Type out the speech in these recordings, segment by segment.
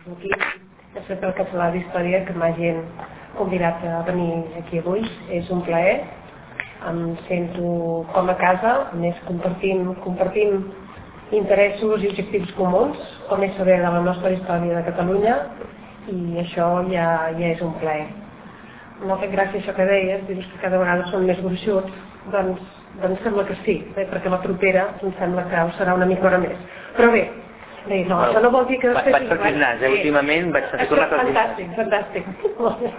aquí, després del Català d'Història, que m'hagin convidat a venir aquí avui. És un plaer, em sento com a casa, a més compartim interessos i objectius comuns, com és saber de la nostra història de Catalunya, i això ja és un plaer. M'ha fet gràcia això que deies, dius que cada vegada són més gruixuts, doncs sembla que sí, perquè la propera em sembla que ho serà una mica hora més. Però bé, no, això no vol dir que... Vaig per gimnàs, últimament vaig a tornar per gimnàs. Fantàstic.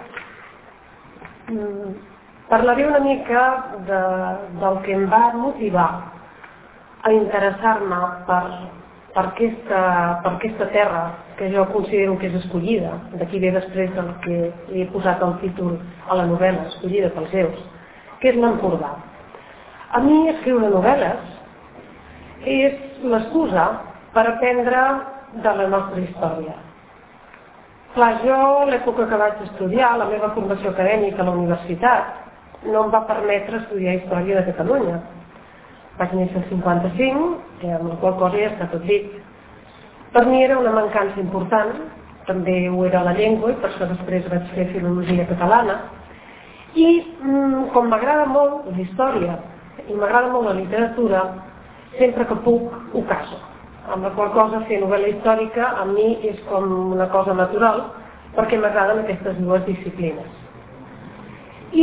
Parlaré una mica del que em va motivar a interessar-me per aquesta terra que jo considero que és escollida, d'aquí ve després del que li he posat el títol a la novel·la, escollida pels seus, que és l'Empordà. A mi escriure novel·les és l'excusa per aprendre de la nostra història. Clar, jo, l'època que vaig estudiar, la meva formació acadèmica a la universitat, no em va permetre estudiar història de Catalunya. Vaig néixer el 55, amb la qual cosa ja està tot dit. Per mi era una mancança important, també ho era la llengua, i per això després vaig fer filologia catalana. I com m'agrada molt la història i m'agrada molt la literatura, sempre que puc ho caso. Amb la qual cosa fer novel·la històrica a mi és com una cosa natural, perquè m'agraden aquestes dues disciplines. I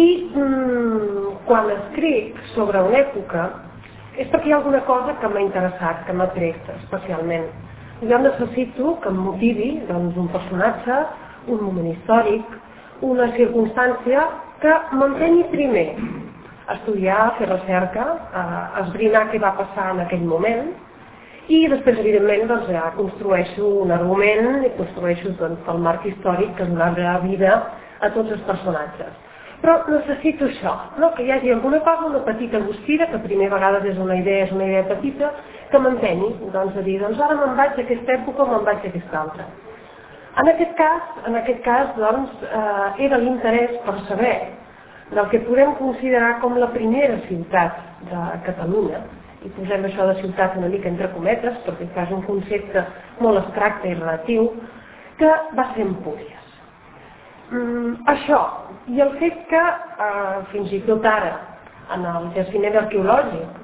quan escric sobre una època, és perquè hi ha alguna cosa que m'ha interessat, que m'ha tret especialment. Jo necessito que em motivi un personatge, un moment històric, una circumstància que m'empenyi primer a estudiar, a fer recerca, a esbrinar què va passar en aquell moment, i després, evidentment, ja construeixo un argument i construeixo el marc històric que donarà vida a tots els personatges. Però necessito això, que hi hagi alguna cosa, una petita guspira, que primer a vegades és una idea petita, que m'empenyi a dir, ara me'n vaig a aquesta època o me'n vaig a aquesta altra. En aquest cas, era l'interès per saber del que podem considerar com la primera ciutat de Catalunya, i posem això de ciutat una mica entre cometes, perquè és un concepte molt abstracte i relatiu, que va ser Empúries. Això, i el fet que fins i tot ara, en el jaciment arqueològic,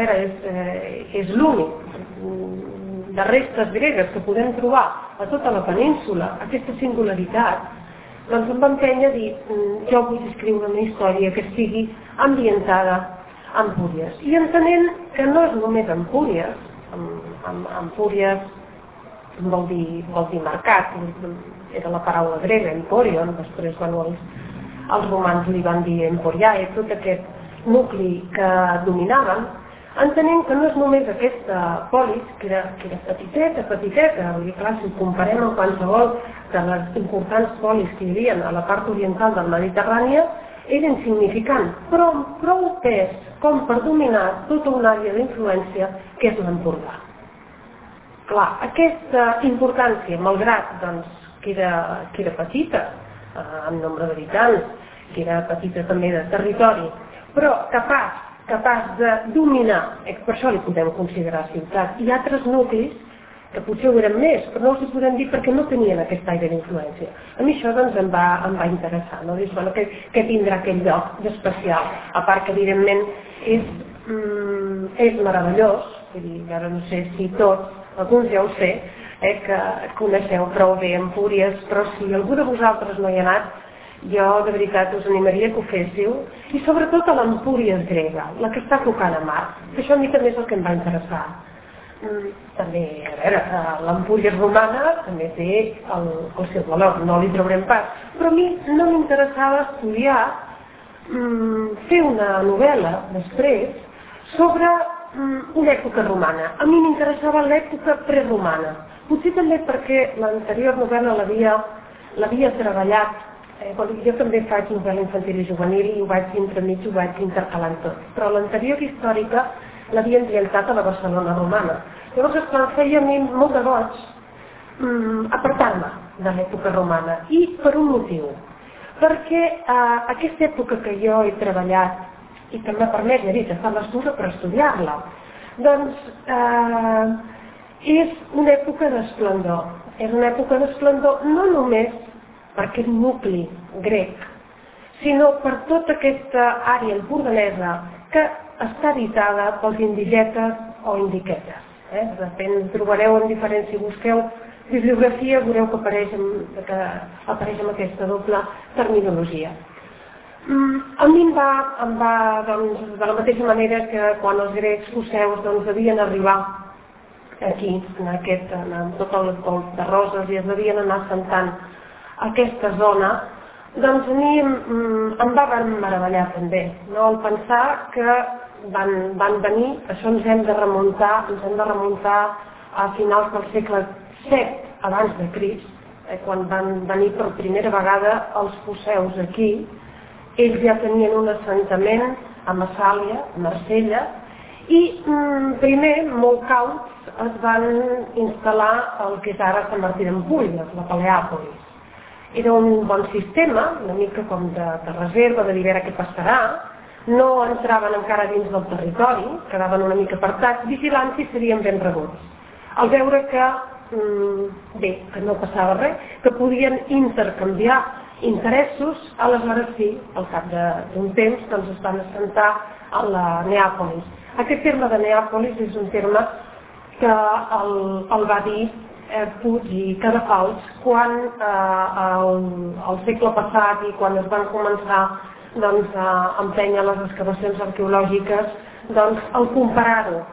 és l'únic de restes gregues que podem trobar a tota la península, aquesta singularitat, em va empènyer a dir, jo vull escriure una història que estigui ambientada a Empúries. I entenent que no és només Empúries, Empúries vol dir mercat, era la paraula grega, emporion, després els romans li van dir emporiae, tot aquest nucli que dominaven, entenent que no és només aquesta polis, que era petiteta, i clar, si ho comparem amb qualsevol de les importants polis que hi havia a la part oriental del Mediterrània, era insignificant, però amb prou pes com per dominar tota una àrea d'influència que és l'Empordà. Clar, aquesta importància, malgrat que era petita en nombre d'habitants, que era petita també de territori, però capaç de dominar, per això li podem considerar ciutat, i altres nuclis que potser ho eren més, però no els hi podem dir perquè no tenien aquest aire d'influència. A mi això em va interessar, dius, què tindrà aquell lloc d'especial, a part que evidentment és meravellós, ara no sé si tots, alguns ja ho sé, que coneixeu prou bé Empúries, però si algú de vosaltres no hi ha anat, jo de veritat us animaria que ho féssiu, i sobretot a l'Empúries grega, la que està tocant a mar, que això a mi també és el que em va interessar. També, a veure, l'Empúries romana també té el seu valor, no li traurem pas, però a mi no m'interessava estudiar, fer una novel·la després sobre una època romana. A mi m'interessava l'època preromana, potser també perquè l'anterior novel·la l'havia treballat. Jo també faig novel·la infantil i juvenil i ho vaig entremig, ho vaig intercalant tot, però l'anterior històrica l'havia ambientat a la Barcelona romana. Llavors, esclar, feia a mi molt de goig apartar-me de l'època romana, i per un motiu, perquè aquesta època que jo he treballat i que m'ha permès, ja he dit, estar a l'excusa per estudiar-la, és una època d'esplendor. És una època d'esplendor no només per aquest nucli grec, sinó per tota aquesta àrea empordanesa que està habitada pels indigetes o indiquetes. Depèn, trobareu en diferents, si busqueu bibliografia, veureu que apareix amb aquesta doble terminologia. A mi em va de la mateixa manera que quan els grecs foceus devien arribar aquí, en tot el golf de Roses, i es devien anar assentant a aquesta zona, doncs a mi em va meravellar també, el pensar que van venir, això ens hem de remuntar a finals del segle VII abans de Crist, quan van venir per primera vegada els foceus aquí. Ells ja tenien un assentament a Massàlia, a Marsella, i primer, molt cauts, es van instal·lar el que és ara Sant Martí d'Empúries, la Paleàpolis. Era un bon sistema, una mica com de reserva, de veure què passarà. No entraven encara dins del territori, quedaven una mica apartats, vigilant si serien ben rebuts. Al veure que no passava res, que podien intercanviar interessos, aleshores sí, al cap d'un temps, es van assentar a la Neàpolis. Aquest terme de Neàpolis és un terme que el va dir Puig i Cadafalch quan al segle passat i quan es van començar a empènyer les excavacions arqueològiques, al comparar-ho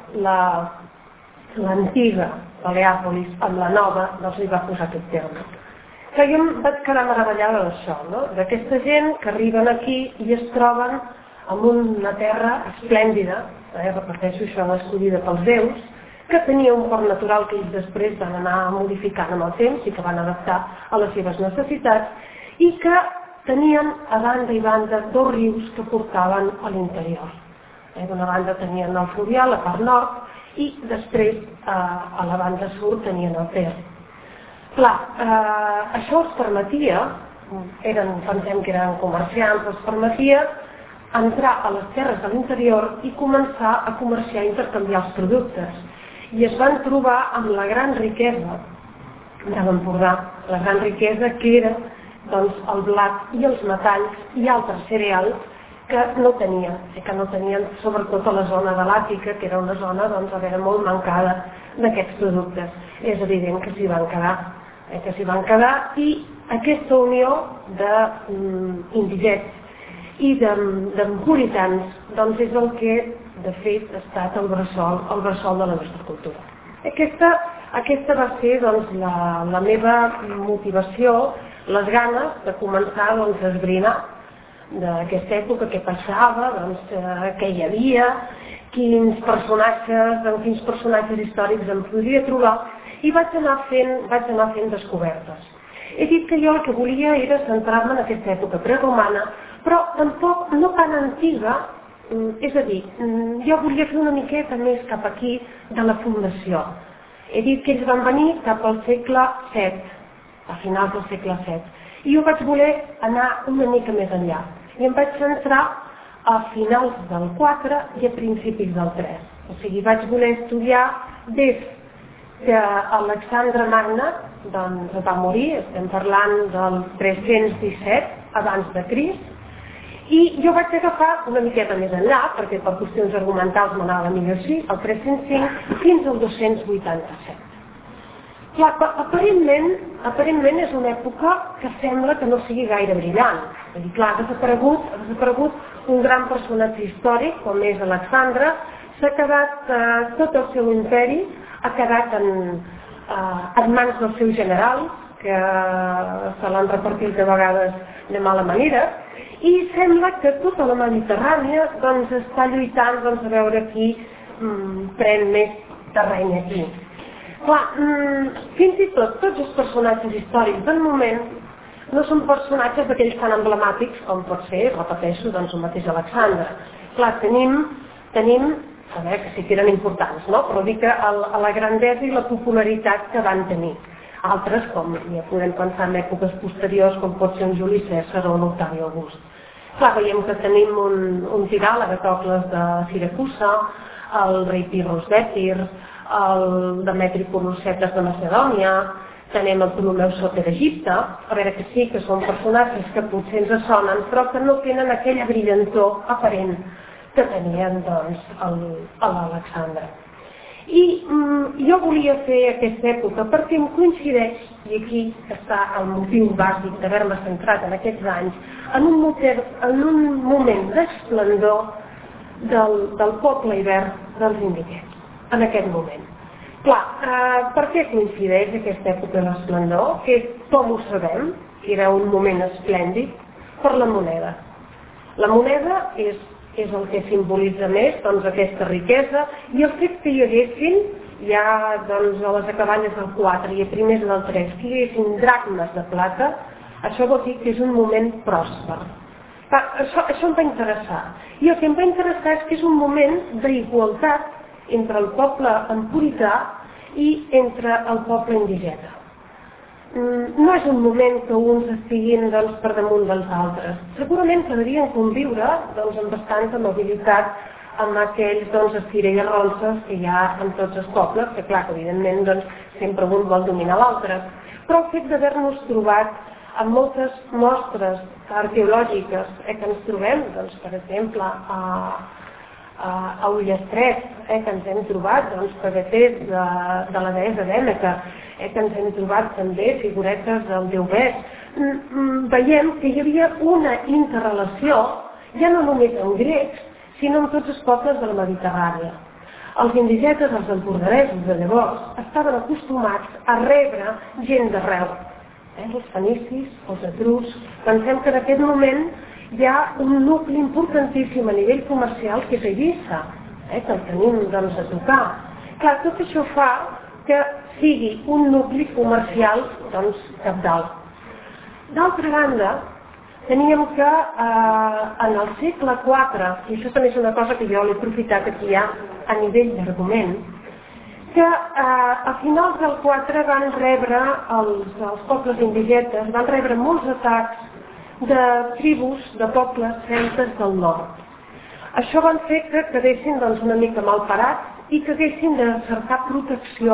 l'antiga Paleàpolis amb la nova, li va posar aquest terme. Jo em vaig quedar meravellada d'això, d'aquesta gent que arriben aquí i es troben en una terra esplèndida, repeteixo, això escollida pels déus, que tenia un port natural que ells després van anar modificant amb el temps i que van adaptar a les seves necessitats, i que tenien a banda i banda dos rius que portaven a l'interior. D'una banda tenien el Fluvial, la part nord, i després a la banda sud tenien el Ter. Clar, això els permetia, pensem que eren comerciants, els permetia entrar a les terres de l'interior i començar a comerciar i intercanviar els productes. I es van trobar amb la gran riquesa de l'Empordà, la gran riquesa que era el blat i els metalls i altres cereals que no tenien sobretot a la zona de l'Àtica, que era una zona molt mancada d'aquests productes. És evident que s'hi van quedar, i aquesta unió d'indigets i d'empuritans és el que, de fet, ha estat el bressol de la nostra cultura. Aquesta va ser la meva motivació, les ganes de començar a esbrinar d'aquesta època, què passava, què hi havia, quins personatges històrics em podria trobar, i vaig anar fent descobertes. He dit que jo el que volia era centrar-me en aquesta època preromana, però tampoc no tan antiga, és a dir, jo volia fer una miqueta més cap aquí de la fundació. He dit que ells van venir cap al segle VII, a finals del segle VII, i jo vaig voler anar una mica més enllà. I em vaig centrar a finals del 4 i a principis del 3. O sigui, vaig voler estudiar des que Alexandre Magne va morir, estem parlant del 317 abans de Crist, i jo vaig agafar una miqueta més enllà, perquè per qüestions argumentals m'anava millor així, el 305 fins al 287. Clar, aparentment és una època que sembla que no sigui gaire brillant. És dir, clar, ha desaparegut un gran personatge històric, com és Alexandre, s'ha quedat, tot el seu imperi ha quedat en mans dels seus generals, que se l'han repartit de vegades de mala manera, i sembla que tota la Mediterrània està lluitant a veure qui pren més terreny aquí. Clar, fins i tot tots els personatges històrics del moment no són personatges d'aquells tan emblemàtics com pot ser, repeteixo, el mateix Alexandre. Clar, tenim, a veure, que sí que eren importants, no? Però dic que la grandesa i la popularitat que van tenir. Altres, com ja podem pensar en èpoques posteriors, com pot ser un Juli Cèsar o un Octavi August. Clar, veiem que tenim un tirà, l'Agatocles de Siracusa, el rei Pirros d'Ètir, el Demetri Polosetes de Macedònia, tenim el Ptolemeu Soter d'Egipte, a veure que sí, que són personatges que potser ens sonen, però que no tenen aquella brillantor aparent que tenien doncs l'Alexandre. I jo volia fer aquesta època perquè em coincideix, i aquí està el motiu bàsic d'haver-me centrat en aquests anys, en un moment d'esplendor del poble ibèric dels indígenes, en aquest moment. Clar, per què coincideix aquesta època d'esplendor? Que com ho sabem, que era un moment esplèndid, per la moneda. La moneda és el que simbolitza més aquesta riquesa, i el fet que hi haguessin, ja a les acaballes del 4 i a primers del 3, que hi haguessin dracmes de plata, això vol dir que és un moment pròsper. Això em va interessar. I el que em va interessar és que és un moment d'igualtat entre el poble empurità i entre el poble indigena. No és un moment que uns estiguin per damunt dels altres. Segurament podrien conviure amb bastanta mobilitat amb aquells estira i arronses que hi ha en tots els pobles, que clar, evidentment sempre un vol dominar l'altre. Però el fet d'haver-nos trobat amb moltes mostres arqueològiques que ens trobem, per exemple, a Ullastret, que ens hem trobat pagaters de la deessa d'Èmeca, que ens hem trobat també figuretes del déu Bes. Veiem que hi havia una interrelació, ja no només amb grecs, sinó amb tots els pobles de la Mediterrània. Els indigetes, els empordanesos de llavors, estaven acostumats a rebre gent d'arreu. Els fenicis, els etruscs. Pensem que en aquest moment hi ha un nucli importantíssim a nivell comercial que és Eivissa, que el tenim a tocar. Clar, tot això fa que sigui un nucli comercial cabdal. D'altra banda, teníem que en el segle IV, i això també és una cosa que jo l'he aprofitat aquí ja a nivell d'argument, que a finals del 4 van rebre els pobles indigetes, van rebre molts atacs de tribus, de pobles celtes del nord. Això van fer que quedessin una mica malparats i que haguessin de cercar protecció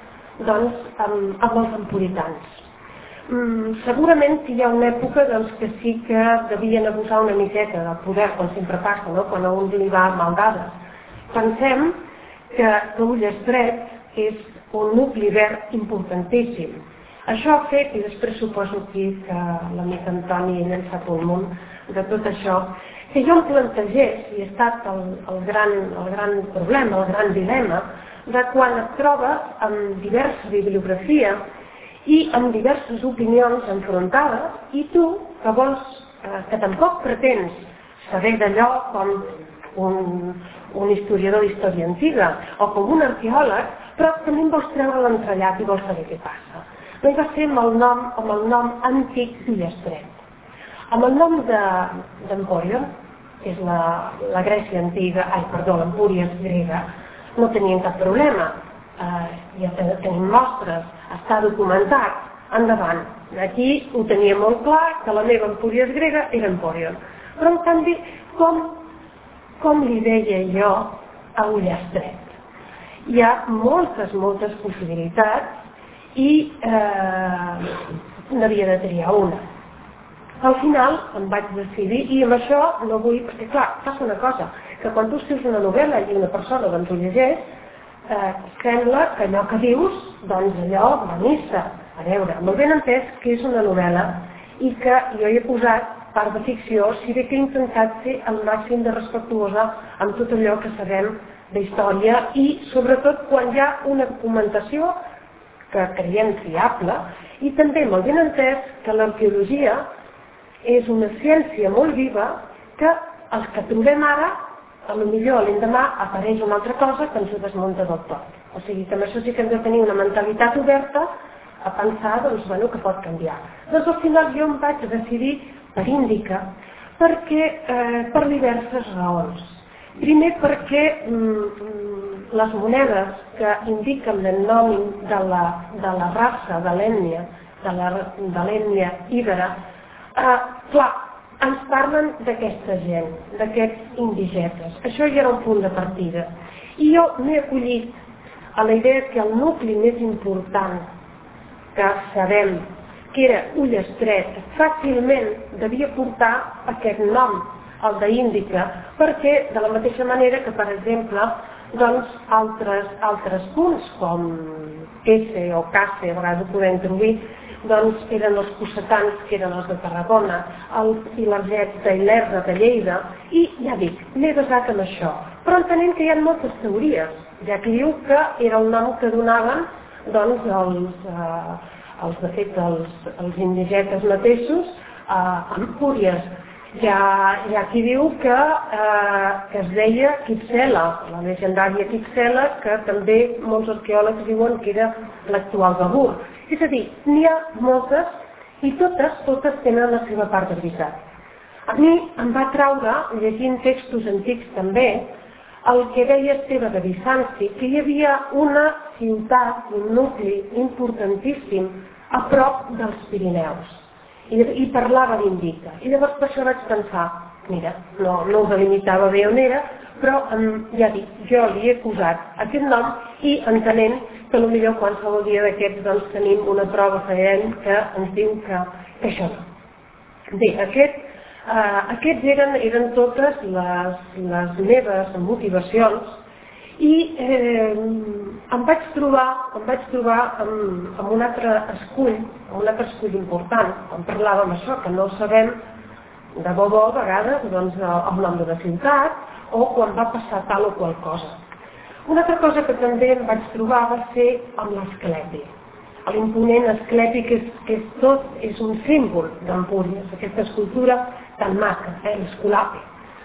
amb els empuritans. Segurament que hi ha una època que sí que devien abusar una miqueta del poder, com sempre passa, quan a un li va mal dades. Pensem que Ullastret és un nucli verd importantíssim. Això ha fet, i després suposo aquí que l'amic Antoni ell en sap un munt de tot això, que jo em plantegés, i ha estat el gran problema, el gran dilema, de quan et trobes amb diversa bibliografia i amb diverses opinions enfrontades, i tu, que tampoc pretens saber d'allò com un historiador d'història antiga o com un arqueòleg, però també en vols treure l'entrellat i vols saber què passa. No hi va ser amb el nom antic d'Ullastret. Amb el nom d'Empòrion, que és la Grècia antiga, l'Empúries grega, no tenien cap problema. Ja tenim mostres, està documentat, endavant. Aquí ho tenia molt clar, que la meva Empúries grega era Empòrion. Però en canvi, com li deia jo a Ullastret? Hi ha moltes possibilitats i n'havia de triar una. Al final em vaig decidir, i amb això no vull, perquè clar, passa una cosa, que quan tu escrius una novel·la i una persona ho llegeix, sembla que allò que dius, allò va a missa. A veure, molt ben entès que és una novel·la i que jo hi he posat part de ficció, si bé que he intentat ser el màxim de respectuosa amb tot allò que sabem d'història i sobretot quan hi ha una documentació que creiem fiable i també molt ben entès que l'arqueologia és una ciència molt viva que els que trobem ara, potser l'endemà apareix una altra cosa que ens ho desmunta del tot. O sigui que amb això sí que hem de tenir una mentalitat oberta a pensar que pot canviar. Doncs al final jo em vaig decidir per Índica per diverses raons. Primer perquè les monedes que indiquen el nom de la raça, de l'ètnia íbera, clar, ens parlen d'aquesta gent, d'aquests indigetes. Això ja era un punt de partida. I jo m'he acollit a la idea que el nucli més important que sabem que era Ullestret fàcilment devia portar aquest nom, el d'Índica, perquè de la mateixa manera que, per exemple, doncs altres punts com Esse o Casse, a vegades ho podem trobar, doncs eren els cossetans, que eren els de Tarragona, el Filarget de Ilerda de Lleida, i ja dic, m'he basat en això, però entenent que hi ha moltes teories, ja que diu que era el nom que donaven doncs els indigetes mateixos a Empúries. Hi ha qui diu que es deia Quipsela, la legendària Quipsela, que també molts arqueòlegs diuen que era l'actual Begur. És a dir, n'hi ha moltes i totes tenen la seva part de veritat. A mi em va traure, llegint textos antics també, el que deia Esteve de Bizanci, que hi havia una ciutat, un nucli importantíssim a prop dels Pirineus. I parlava d'Índica. I llavors per això vaig pensar, mira, no ho delimitava bé on era, però ja dic, jo li he posat aquest nom i entenent que potser qualsevol dia d'aquests doncs tenim una prova feient que ens diu que això no. Bé, aquests eren totes les meves motivacions i em vaig trobar amb un altre escull important, quan parlàvem això, que no sabem de bo a vegades doncs, el nom d'una ciutat o quan va passar tal o qual cosa. Una altra cosa que també em vaig trobar va ser amb l'Asclepi. L'imponent Asclepi, que és un símbol d'Empúries, aquesta escultura tan maca, l'Esculapi.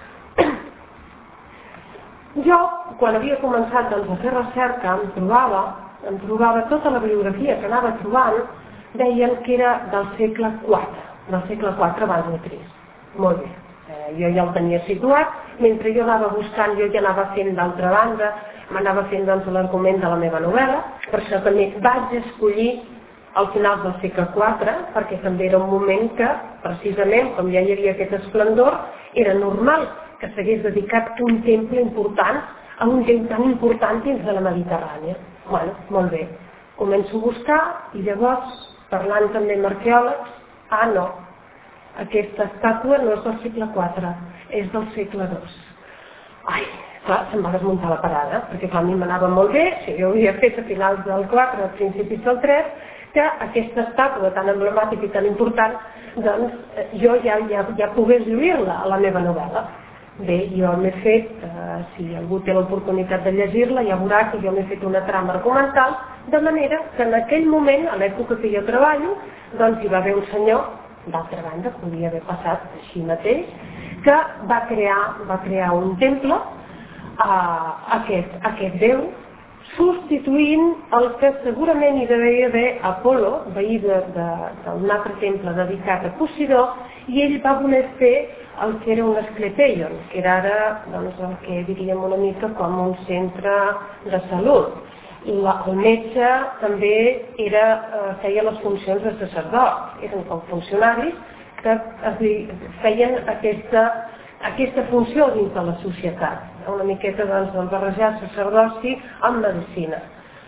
Jo, quan havia començat a fer recerca, em trobava tota la bibliografia que anava trobant, deien que era del segle IV abans de Crist. Molt bé, jo ja el tenia situat, mentre jo anava buscant, jo ja anava fent d'altra banda, m'anava fent l'argument de la meva novel·la, per això també vaig escollir al final del segle IV, perquè també era un moment que, precisament, com ja hi havia aquest esplendor, era normal que s'hagués dedicat un temple important a un déu tan important dins de la Mediterrània. Bueno, molt bé. Començo a buscar i llavors, parlant també amb arqueòlegs, no, aquesta estàtua no és del segle IV, és del segle II. Ai, clar, se'm va desmuntar la parada, perquè clar, a mi m'anava molt bé, si jo havia fet a finals del IV, a principis del III, que aquesta estàtua tan emblemàtica i tan important, doncs jo ja pogués lluir-la a la meva novel·la. Bé, jo m'he fet, si algú té l'oportunitat de llegir-la, ja veurà que jo m'he fet una trama argumental, de manera que en aquell moment, a l'època que jo treballo, doncs hi va haver un senyor, d'altra banda, podia haver passat així mateix, que va crear un temple a aquest déu, substituint el que segurament hi devia haver Apol·lo, veí d'un altre temple dedicat a Posidó, i ell va voler fer el que era un esclepeion, que era ara el que diríem una mica com un centre de salut. El metge també feia les funcions de sacerdot, eren com funcionaris que feien aquesta funció dins de la societat, una miqueta del barrejar sacerdoci amb medicina.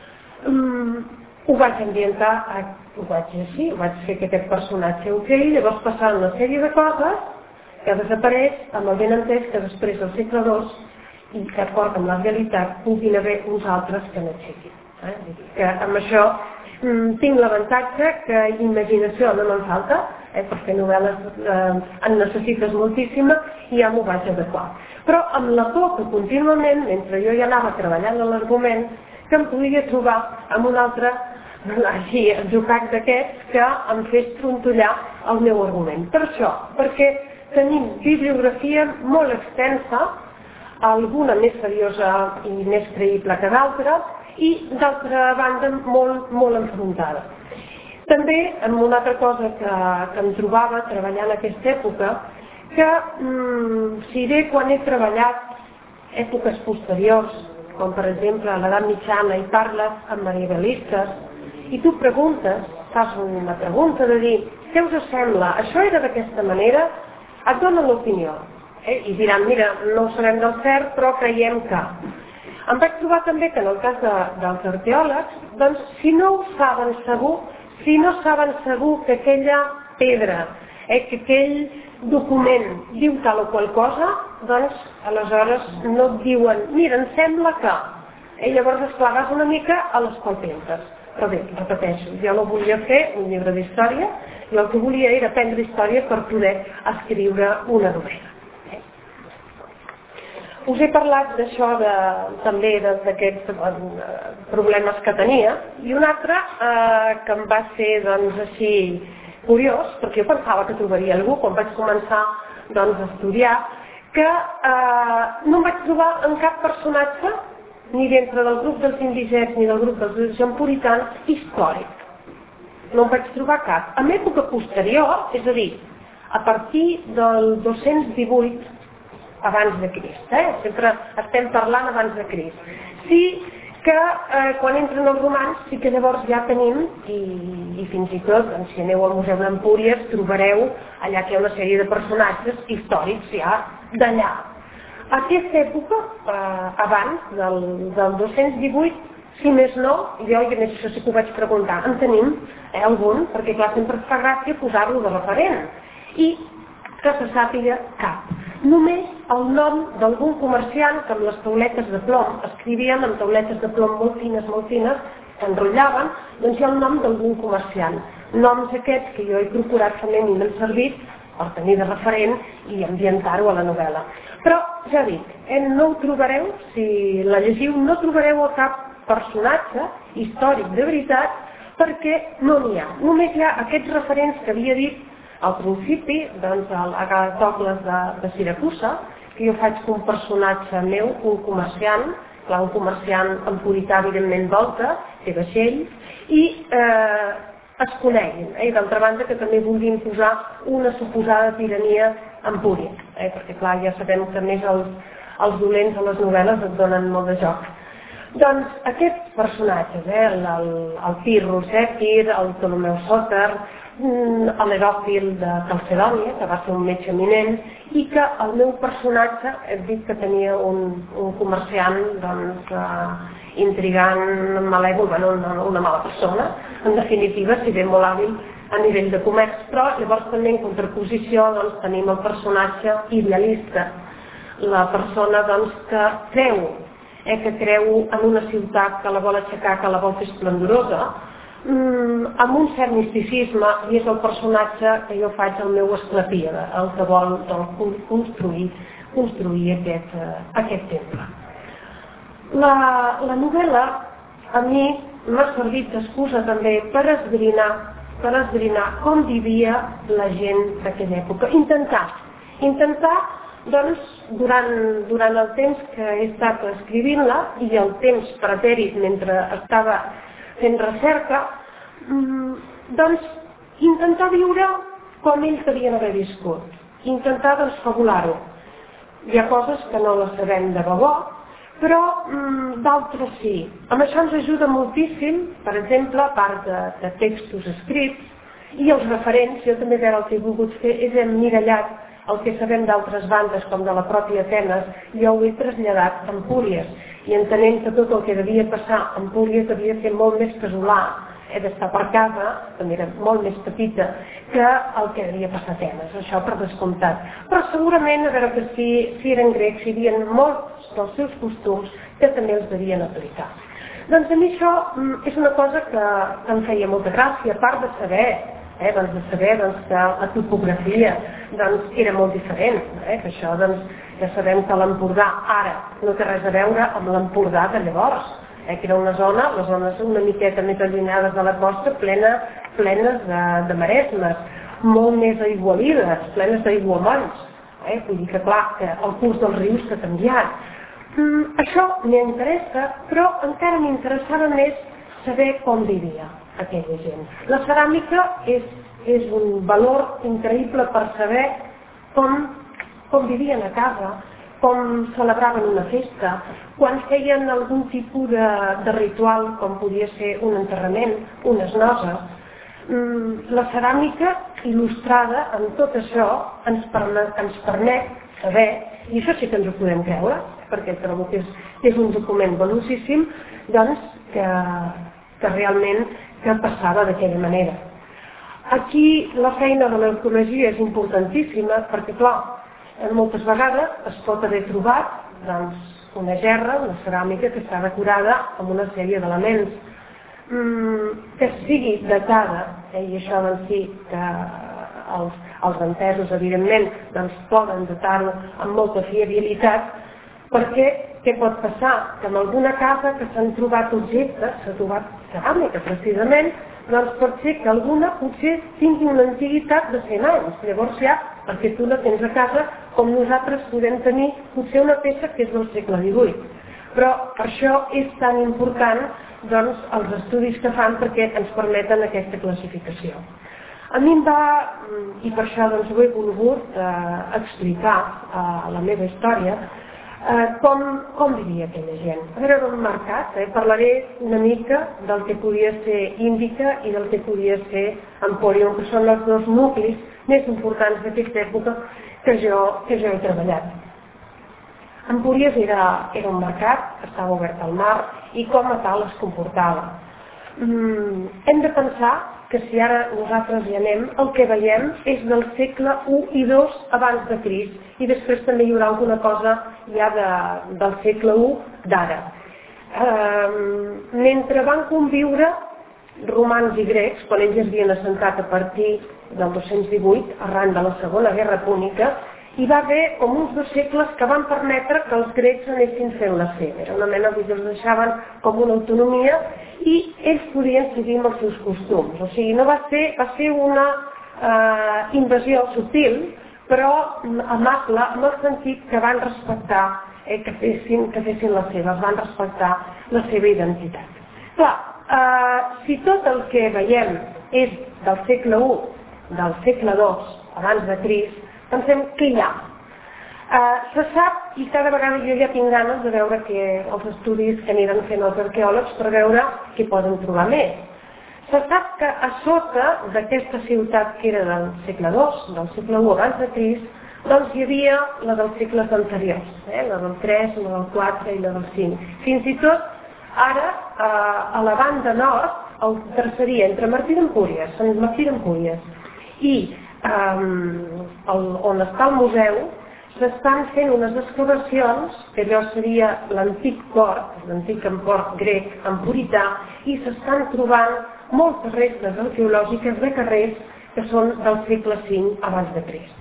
Ho vaig ambientar, ho vaig fer que aquest personatge i llavors passant una sèrie de coses que desapareix amb el benentès que després del segle II i que d'acord amb la realitat puguin haver uns altres que no siguin. Que amb això tinc l'avantatge que imaginació no me'n falta, per fer novel·les en necessites moltíssima i ja m'ho vaig adequar. Però amb la por que contínuament, mentre jo ja anava treballant en l'argument, que em podia trobar amb un altre jocac d'aquests que em fes trontollar el meu argument. Per això, perquè tenim bibliografia molt extensa, alguna més seriosa i més creïble que d'altra, i d'altra banda molt enfrontada. També, amb una altra cosa que em trobava treballant en aquesta època, que si bé quan he treballat èpoques posteriors, com per exemple a l'edat mitjana i parles amb medievalistes, i tu preguntes, fas una pregunta de dir, què us sembla? Això era d'aquesta manera? Et donen l'opinió. I diran, mira, no ho sabem del cert, però creiem que... Em vaig trobar també que en el cas dels arqueòlegs, doncs, si no saben segur que aquella pedra, que aquell document diu tal o qual cosa, doncs aleshores no et diuen, mira, em sembla que... Llavors, esclar, vas una mica a les palpentes. Però bé, repeteixo, jo no volia fer un llibre d'història, jo el que volia era aprendre història per poder escriure una novel·la. Us he parlat d'això també d'aquests problemes que tenia, i un altre que em va ser doncs, així curiós, perquè jo pensava que trobaria algú quan vaig començar doncs, a estudiar, que no em vaig trobar en cap personatge, ni dintre del grup dels indigents ni del grup dels empuritans, històric. No em vaig trobar cap. En època posterior, és a dir, a partir del 218 abans de Crist, sempre estem parlant abans de Crist. Sí que quan entren els romans sí que llavors ja tenim, i fins i tot, doncs, si aneu al Museu d'Empúries trobareu allà que hi ha una sèrie de personatges històrics ja d'allà. A aquesta època, abans del 218, si més no, jo i a més això sí que ho vaig preguntar, en tenim algun, perquè clar, sempre es fa gràcia posar-lo de referent, i que se sàpiga cap. Només el nom d'algun comerciant que amb les tauletes de plom, escrivien amb tauletes de plom molt fines, que enrotllaven, doncs hi ha el nom d'algun comerciant. Noms aquests que jo he procurat també a mi m'han servit per tenir de referent i ambientar-ho a la novel·la. Però, ja dic, no ho trobareu, si la llegiu, no trobareu a cap personatge històric de veritat, perquè no n'hi ha. Només hi ha aquests referents que havia dit al principi, doncs, Agàtocles de Siracusa, que jo faig un personatge meu, un comerciant, clar, un comerciant empurità, evidentment, volta, té vaixells, i es coneguin. I d'altra banda que també vulguin posar una suposada tirania empúria, perquè clar, ja sabem que més els dolents a les novel·les et donen molt de joc. Doncs aquests personatges, el Pirro Zèfir, el Ptolemeu Sòter, l'Heròfil de Calcedònia, que va ser un metge eminent, i que el meu personatge, he dit que tenia un comerciant intrigant, malèvol, una mala persona, en definitiva, si bé molt hàbil a nivell de comerç, però llavors també en contraposició tenim el personatge idealista, la persona que creu en una ciutat que la vol aixecar, que la vol fer esplendorosa, amb un cert misticisme, i és el personatge que jo faig al meu Esclepíada, el que vol construir aquest temple. La novel·la a mi m'ha servit d'excusa també per esbrinar com vivia la gent d'aquella època. Intentar, doncs, durant el temps que he estat escrivint-la i el temps pretèrit mentre estava fent recerca, doncs intentar viure com ells devien haver viscut, intentar fabular-ho. Hi ha coses que no les sabem de debò, però d'altres sí. Amb això ens ajuda moltíssim, per exemple, a part de textos escrits, i els referents, jo també el que he volgut fer és emmirallat el que sabem d'altres bandes, com de la pròpia Atenes, jo ho he traslladat a Empúries, i entenent que tot el que devia passar a Empúries devia ser molt més casolà, d'estar per casa, també era molt més petita, que el que devia passar a Atenes, això per descomptat. Però segurament, a veure que si eren grecs, hi havia molts dels seus costums que també els devien aplicar. Doncs a mi això és una cosa que em feia molta gràcia, a part de saber que la topografia era molt diferent, que això ja sabem que l'Empordà ara no té res a veure amb l'Empordà de llavors, que era una zona, les zones una miqueta més allunyades de la costa, plenes de maresmes, molt més aigualides, plenes d'aiguamolls. Vull dir que clar, que el curs dels rius s'ha canviat. Això m'interessa, però encara m'interessava més saber com vivia aquella gent. La ceràmica és un valor increïble per saber com vivien a casa, com celebraven una festa, quan feien algun tipus de ritual, com podia ser un enterrament, unes noces. La ceràmica il·lustrada amb tot això ens permet saber, i això sí que ens ho podem creure, perquè trobo que és un document velocíssim, doncs que realment que passava d'aquella manera. Aquí la feina de l'arqueologia és importantíssima perquè, clar, moltes vegades es pot haver trobat una gerra, una ceràmica que està decorada amb una sèrie d'elements que sigui datada, i això doncs sí que els entesos evidentment poden datar-lo amb molta fiabilitat, perquè què pot passar? Que en alguna casa que s'han trobat objectes, s'ha trobat ceràmica precisament, doncs pot ser que alguna potser tingui una antiguitat de 100 anys. Llavors ja, perquè tu la tens a casa, com nosaltres podem tenir potser una peça que és del segle XVIII. Però per això és tan important els estudis que fan perquè ens permeten aquesta classificació. A mi em va, i per això ho he volgut explicar la meva història, com vivia aquella gent. A veure, era un mercat, parlaré una mica del que podia ser Índica i del que podia ser Empòrion, que són els dos nuclis més importants d'aquesta època que jo he treballat. Empúries era un mercat, estava obert al mar i com a tal es comportava. Hem de pensar que si ara nosaltres hi anem, el que veiem és del segle I i II abans de Crist i després també hi haurà alguna cosa ja del segle I d'ara. Mentre van conviure romans i grecs, quan ells es havien assentat a partir del 218, arran de la Segona Guerra Púnica, hi va haver com uns 2 segles que van permetre que els grecs anessin fent la seva. Era una mena que els deixaven com una autonomia i ells podien seguir amb els seus costums. O sigui, no va ser una invasió sutil, però amable, en el sentit que van respectar, que fessin la seva, van respectar la seva identitat. Clar, si tot el que veiem és del segle I, del segle II, abans de Crist, pensem què hi ha. Se sap, i cada vegada jo ja tinc ganes de veure els estudis que aniran fent els arqueòlegs per veure què poden trobar més. Se sap que a sota d'aquesta ciutat que era del segle II, del segle I abans de Crist, doncs hi havia la dels segles anteriors, la del 3, la del 4 i la del 5. Fins i tot ara, a la banda nord, el terceria entre Martí d'Empúries, Sant Martí d'Empúries, i on està el museu, s'estan fent unes excavacions, que allò seria l'antic port, l'antic port grec empurità, i s'estan trobant moltes restes arqueològiques de carrers que són del segle V abans de Crist.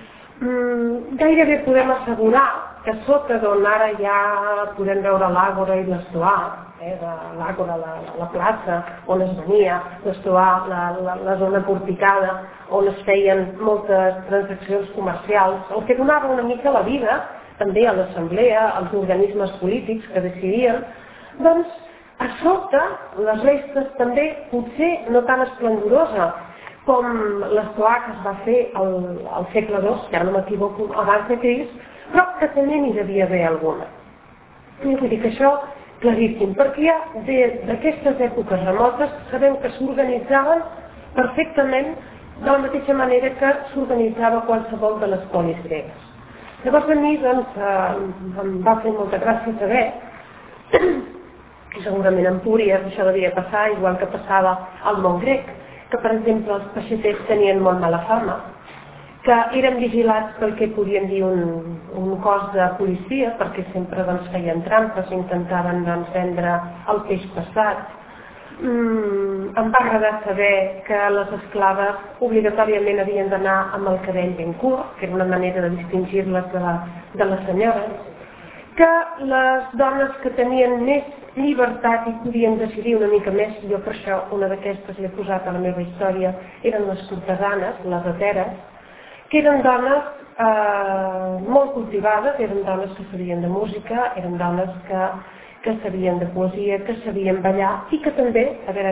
Gairebé podem assegurar que sota d'on ara ja podem veure l'àgora i l'estoà, l'àgora, la plaça on es venia, l'estoà, la zona porticada, on es feien moltes transaccions comercials, el que donava una mica la vida també a l'assemblea, als organismes polítics que decidien, doncs a sota les restes també potser no tan esplendorosa com l'estoà que es va fer al segle II, ja no m'equivoco, abans de Crist, però que també n'hi devia haver alguna. I vull dir que això claríssim, perquè ja d'aquestes èpoques remotes sabem que s'organitzaven perfectament de la mateixa manera que s'organitzava qualsevol de les polis gregues. Llavors a mi em va fer molta gràcia saber que segurament a Empúries això devia passar, igual que passava al món grec, que per exemple els peixaters tenien molt mala fama, que eren vigilats pel que podien dir un cos de policia, perquè sempre feien trampes, intentaven vendre el peix passat. Em va agradar saber que les esclaves obligatòriament havien d'anar amb el cabell ben curt, que era una manera de distingir-les de les senyores, que les dones que tenien més llibertat i podien decidir una mica més, jo per això una d'aquestes l'he posat a la meva història, eren les cortesanes, les heteres, que eren dones molt cultivades, eren dones que sabien de música, eren dones que sabien de poesia, que sabien ballar i que també,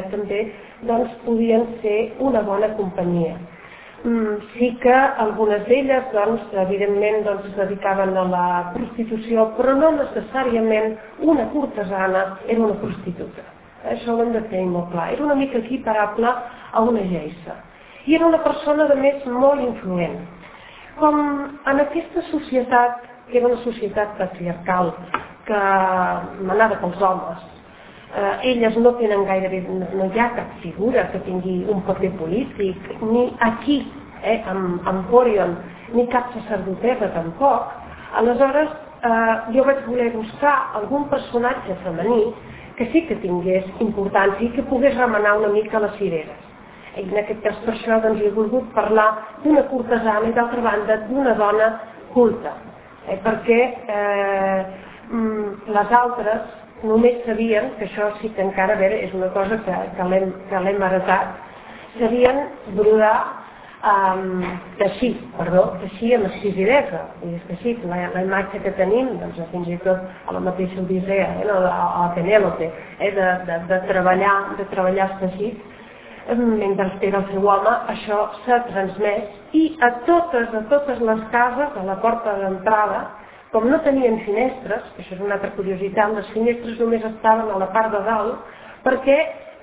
podien ser una bona companyia. Sí que algunes d'elles, evidentment, es dedicaven a la prostitució, però no necessàriament una cortesana era una prostituta. Això ho hem de tenir molt clar. Era una mica equiparable a una geissa. I era una persona, a més, molt influent. Com en aquesta societat que era una societat patriarcal, que manada pels homes. Elles no tenen gairebé, no hi ha cap figura que tingui un paper polític, ni aquí, amb Orion, ni cap sacerdotessa tampoc. Aleshores, jo vaig voler buscar algun personatge femení que sí que tingués importància i que pogués remenar una mica les cireres. I en aquest cas per això doncs, he volgut parlar d'una cortesana i d'altra banda d'una dona culta, perquè les altres només sabien, que això sí que encara a veure, és una cosa que l'hem heretat, sabien brodar teixir amb exquisidesa. I és que sí, la imatge que tenim, doncs, fins i tot a la mateixa Odissea, a Penèlope, de treballar els teixits, mentre era el seu home, això s'ha transmès i a totes les cases, a la porta d'entrada, com no tenien finestres, que això és una altra curiositat, les finestres només estaven a la part de dalt perquè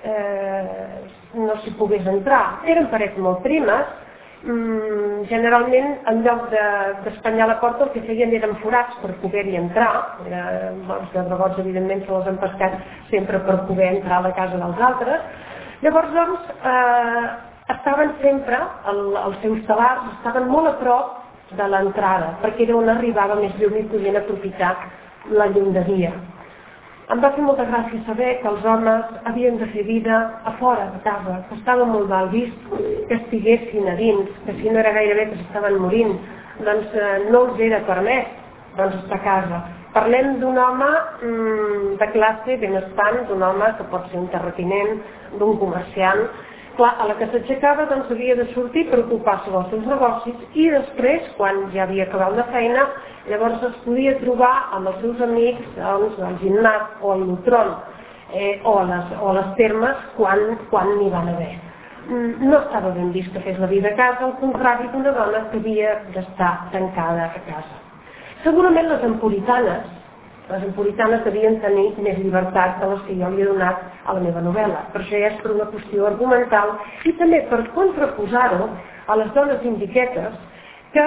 no s'hi pogués entrar. Eren parets molt primes, generalment en lloc d'espanyar la porta el que feien eren forats per poder-hi entrar, els dragots evidentment se les han pescat sempre per poder entrar a la casa dels altres. Llavors doncs estaven sempre, els seus talars estaven molt a prop de l'entrada, perquè era on arribava més llum i podien aprofitar la llum de dia. Em va fer molta gràcia saber que els homes havien de fer vida a fora de casa, que estava molt mal vist que estiguessin a dins, que si no era gairebé que s'estaven morint, doncs no els era permès estar a casa. Parlem d'un home de classe benestant, d'un home que pot ser un terratinent, d'un comerciant. Clar, a la que s'aixecava doncs havia de sortir per ocupar-se dels seus negocis i després, quan ja havia acabat la feina, llavors es podia trobar amb els seus amics doncs, al gimnàs o al Lutron o a les termes quan n'hi van haver. No estava ben vist que fes la vida a casa, al contrari d'una dona que havia d'estar tancada a casa. Segurament les empuritanes devien tenir més llibertat que les que jo li he donat a la meva novel·la. Per això ja és per una qüestió argumental i també per contraposar-ho a les dones indiquetes que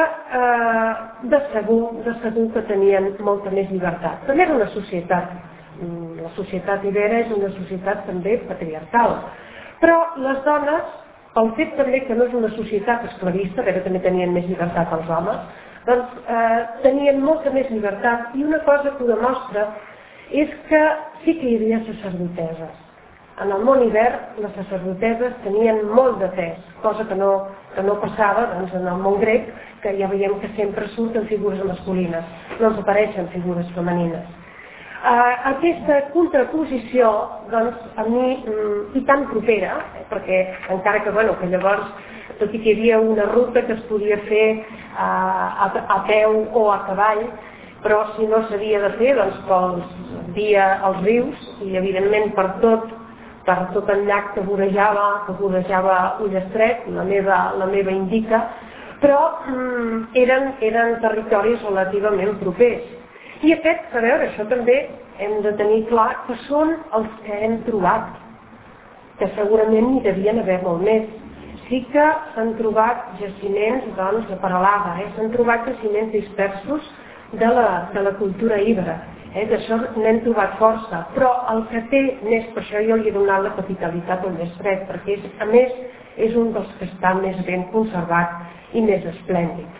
de segur que tenien molta més llibertat. També era una societat, la societat ibera és una societat també patriarcal, però les dones, pel fet també que no és una societat esclavista, que també tenien més llibertat els homes, doncs tenien molta més llibertat i una cosa que ho demostra és que sí que hi havia sacerdoteses. En el món ibèric les sacerdoteses tenien molt de pes, cosa que no passava doncs, en el món grec, que ja veiem que sempre surten figures masculines, no els apareixen figures femenines. Aquesta contraposició doncs, a mi i tan propera, perquè encara que llavors, tot i que hi havia una ruta que es podia fer a peu o a cavall, però si no s'havia de fer, doncs via els rius i evidentment per tot el llac que vorejava Ullastret, la meva indica, però eren territoris relativament propers. I aquests, a veure, això també hem de tenir clar que són els que hem trobat, que segurament n'hi devien haver molt més. Sí que s'han trobat jaciments de Peralada, s'han trobat jaciments dispersos de la cultura ibera, d'això n'hem trobat força, però el que té més, per això jo li he donat la capitalitat al Ullastret, perquè a més és un dels que està més ben conservat i més esplèndid.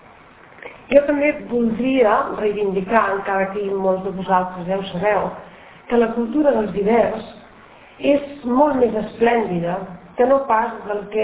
Jo també voldria reivindicar, encara que molts de vosaltres ja ho sabeu, que la cultura dels ibers és molt més esplèndida que no pas del que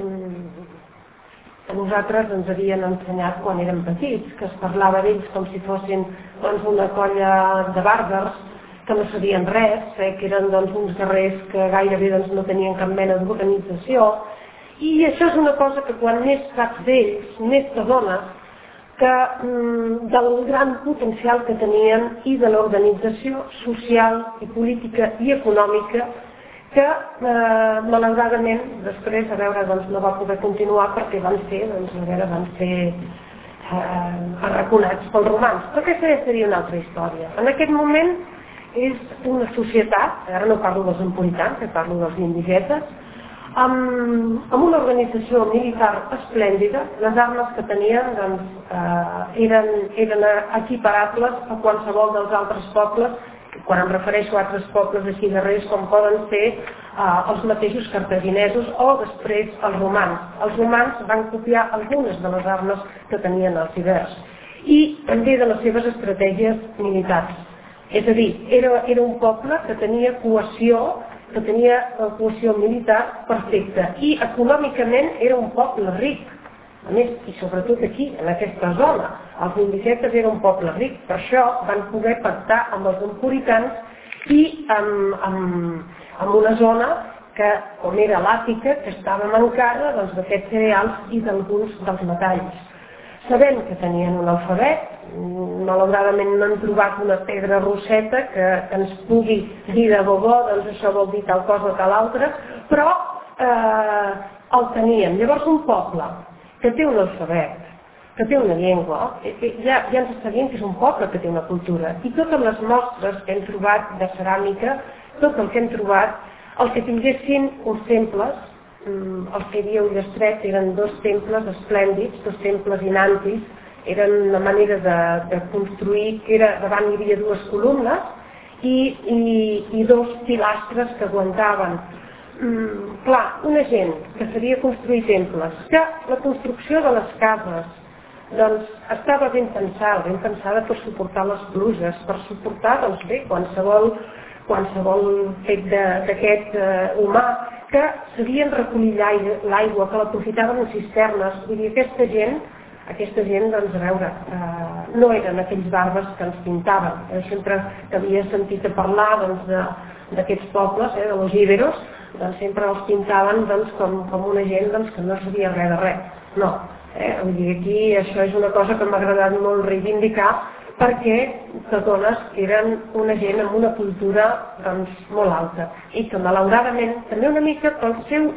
a nosaltres ens havien ensenyat quan érem petits, que es parlava d'ells com si fossin una colla de bàrbars que no sabien res, que eren uns guerrers que gairebé no tenien cap mena d'organització. I això és una cosa que quan més saps d'ells, més t'adones del gran potencial que tenien i de l'organització social i política i econòmica que malauradament després no va poder continuar perquè van ser arraconats pels romans. Però aquesta ja seria una altra història. En aquest moment és una societat, ara no parlo dels empuritans, parlo dels indigetes, amb una organització militar esplèndida. Les armes que tenien eren equiparables a qualsevol dels altres pobles, quan em refereixo a altres pobles així darrers, com poden ser els mateixos cartaginesos o després els romans. Els romans van copiar algunes de les armes que tenien els ibers i també de les seves estratègies militars. És a dir, era un poble que tenia cohesió militar perfecta i econòmicament era un poble ric. A més, i sobretot aquí, en aquesta zona, els indigetes era un poble ric, per això van poder pactar amb els empuritans i amb una zona que, com era l'Àtica, que estava mancada d'aquests cereals i d'alguns dels metalls. Sabem que tenien un alfabet, malauradament no hem trobat una pedra roseta que ens pugui dir de bobó, doncs això vol dir tal cosa o tal altra, però el tenien. Llavors un poble que té un alfabet, que té una llengua, ja ens sabien que és un poble que té una cultura. I totes les mostres que hem trobat de ceràmica, tot el que hem trobat, el que tinguessin uns temples, els que hi havia Ullastret eren dos temples esplèndids, dos temples inantis, eren una manera de construir, que davant hi havia dues columnes i dos pilastres que aguantaven. Clar, una gent que sabia construir temples, que la construcció de les cases doncs estava ben pensada per suportar les pluges, per suportar qualsevol fet d'aquest humà, que sabien recollir l'aigua, que l'aprofitaven en cisternes. Vull dir, aquesta gent, doncs, a veure, no eren aquells bàrbars que ens pintaven. Sempre que havia sentit a parlar d'aquests pobles, de los íberos, doncs sempre els pintaven com una gent que no sabia res de res. No, vull dir, aquí això és una cosa que m'ha agradat molt reivindicar, perquè t'adones que eren una gent amb una cultura molt alta i que malauradament també una mica pel seu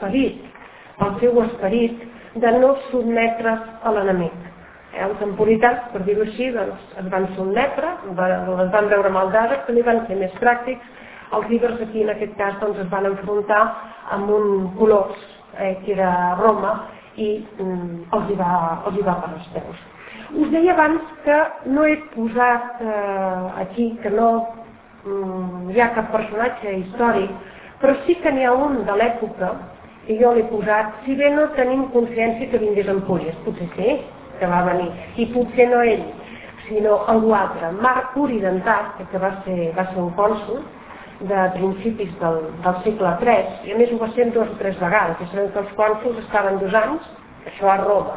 esperit de no sotmetre's a l'enemic. Els empuritans, per dir-ho així, es van sotmetre, les van veure maldades, també van ser més pràctics. Els íbers aquí en aquest cas es van enfrontar amb un colós que era Roma i els hi va per els peus. Us deia abans que no he posat aquí, que no hi ha cap personatge històric, però sí que n'hi ha un de l'època que jo l'he posat, si bé no tenim consciència que vingués a Empúries, potser sí que va venir, i potser no ell, sinó algú altre, Marc Oridentat, que va ser un cònsol de principis del segle III, i a més ho va ser 2 o 3 vegades, i sabem que els cònsols estaven 2 anys, això a Roma,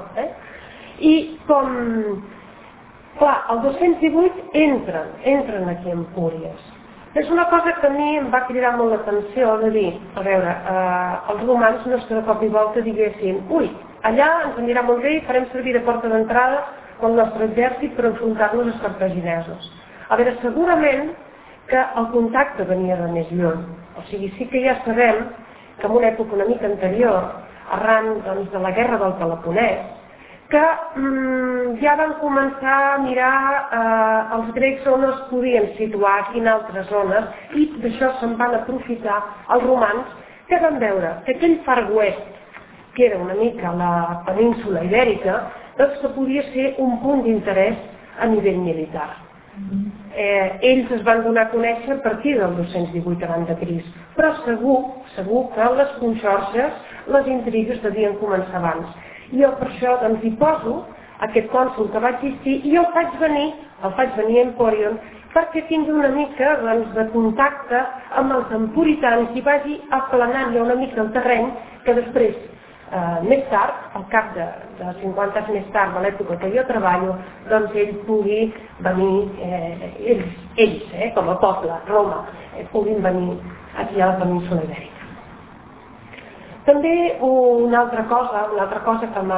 i com, clar, el 218 entren aquí a Empúries. És una cosa que a mi em va cridar molt l'atenció de dir, a veure, els romans no és que de cop i volta diguessin, ui, allà ens anirà molt bé i farem servir de porta d'entrada el nostre exèrcit per enfrontar-nos als cartaginesos. A veure, segurament que el contacte venia de més lluny, o sigui, sí que ja sabem que en una època una mica anterior, arran de la guerra del Peloponès, que ja van començar a mirar els grecs on es podien situar, a quines altres zones, i d'això se'n van aprofitar els romans, que van veure que aquell far oest, que era una mica la península ibèrica, doncs que podia ser un punt d'interès a nivell militar. Ells es van donar a conèixer a partir del 218 abans de Crist, però segur que les conxorxes, les intrigues devien començar abans. I jo per això hi poso aquest cònsol que va existir i el faig venir a Empòrion perquè tingui una mica de contacte amb els empuritans i vagi aplanant ja una mica el terreny que després, més tard, al cap de 50 anys més tard, de l'època que jo treballo, doncs ell pugui venir, ells, com a poble, Roma, puguin venir aquí a la península ibèrica. També una altra cosa que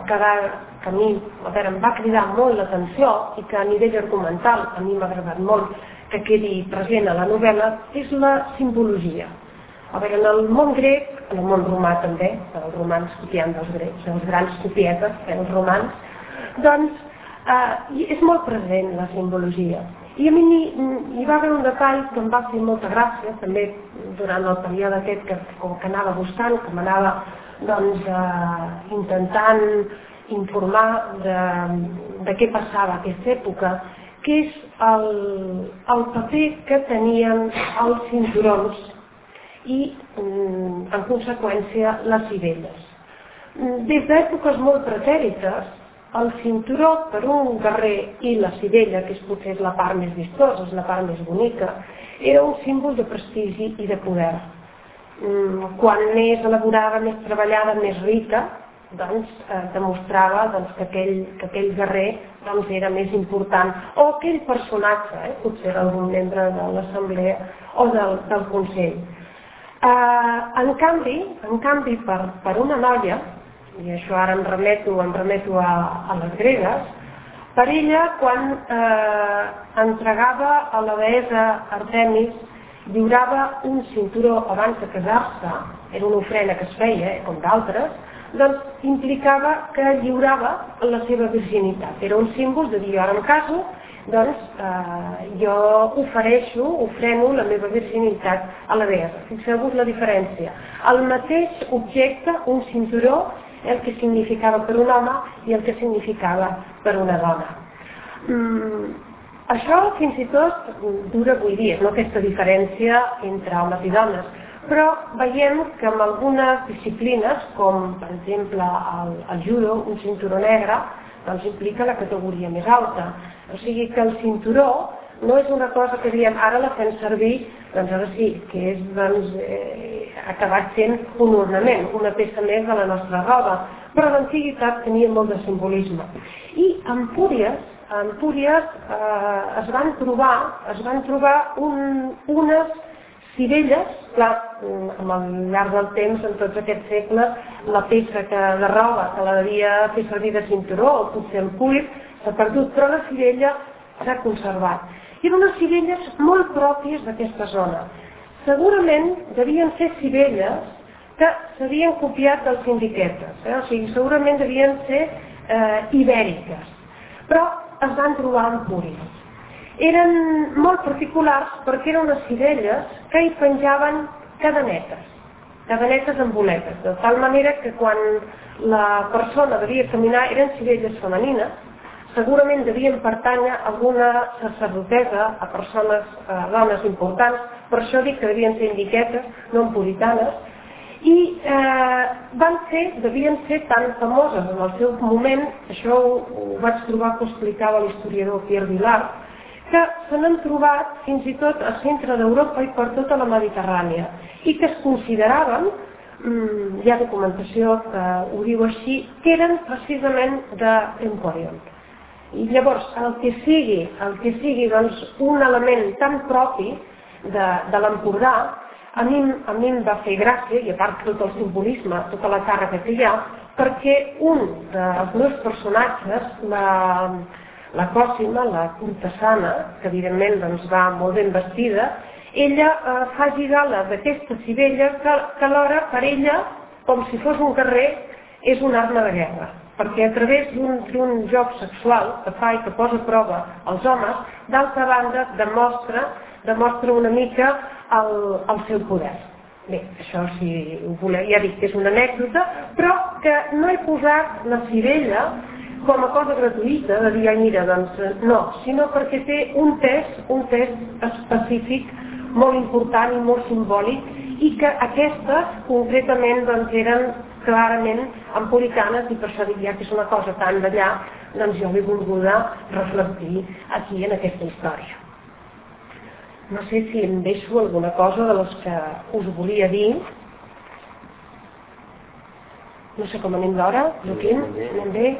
a mi em va cridar molt l'atenció i que a nivell argumental a mi m'ha agradat molt que quedi present a la novel·la és la simbologia. A veure, en el món grec, en el món romà també, els romans copiant dels grecs, els grans copietes, els romans, doncs és molt present la simbologia. I a mi hi va haver un detall que em va fer molta gràcia, també durant el període aquest que anava buscant, que m'anava intentant informar de què passava a aquesta època, que és el paper que tenien els cinturons i, en conseqüència, les sivelles. Des d'èpoques molt pretèrites, el cinturó per un guerrer i la sivella, que potser és la part més vistosa, és la part més bonica, era un símbol de prestigi i de poder. Quan més elaborada, més treballada, més rica, demostrava que aquell guerrer era més important, o aquell personatge, potser era algun membre de l'assemblea o del consell. En canvi, per una noia, i això ara em remeto a les gregues, per ella, quan entregava a la deessa Artemis, lliurava un cinturó abans de casar-se, era una ofrena que es feia, com d'altres, doncs implicava que lliurava la seva virginitat. Era un símbol de dir, ara em caso, doncs jo ofreno la meva virginitat a la deessa. Fixeu-vos la diferència. El mateix objecte, un cinturó, el que significava per un home i el que significava per una dona. Això fins i tot dura avui dia, no aquesta diferència entre homes i dones, però veiem que en algunes disciplines, com per exemple el judo, un cinturó negre, doncs implica la categoria més alta. O sigui que el cinturó no és una cosa que diem ara la fem servir, doncs ara sí, que és acabat sent un ornament, una peça més de la nostra roba, però a l'antiguitat tenia molt de simbolisme. I en Empúries es van trobar unes sivelles, clar, al llarg del temps, en tots aquests segles, la peça de roba que la devia fer servir de cinturó, o potser el cuir, s'ha perdut, però la sivella s'ha conservat. I eren unes sivelles molt pròpies d'aquesta zona. Segurament devien ser sivelles que s'havien copiat dels indiquetes, o sigui, segurament devien ser ibèriques, però es van trobar en Empúries. Eren molt particulars perquè eren unes sivelles que hi penjaven cadenetes amb boletes, de tal manera que quan la persona devia caminar eren sivelles femenines, segurament devien pertànyer a alguna sacerdotessa, a persones, dones importants, per això dic que devien ser indiquetes, no empuritanes, i devien ser tan famoses en el seu moment, això ho vaig trobar que ho explicava l'historiador Pierre Vilar, que se n'han trobat fins i tot al centre d'Europa i per tota la Mediterrània, i que es consideraven, hi ha documentació que ho diu així, que eren precisament d'Emporion. I llavors, el que sigui doncs, un element tan propi de l'Empordà, a mi em va fer gràcia, i a part tot el simbolisme, tota la càrrega que hi ha, perquè un dels meus personatges, la Còssima, la cortesana, que evidentment va molt ben vestida, ella fa gigala d'aquesta sivella que alhora per ella, com si fos un guerrer, és una arma de guerra. Perquè a través d'un joc sexual que fa i que posa a prova els homes, d'altra banda demostra una mica el seu poder. Bé, això si ho voleu, ja dic que és una anècdota, però que no he posat la sivella com a cosa gratuïta, de dir, ai mira, doncs no, sinó perquè té un pes específic molt important i molt simbòlic, i que aquestes concretament eren clarament empuritanes, i per això dic ja que és una cosa tan d'allà, doncs jo l'he volguda reflectir aquí en aquesta història. No sé si em deixo alguna cosa de les que us volia dir. No sé com anem d'hora, Joaquim, anem bé?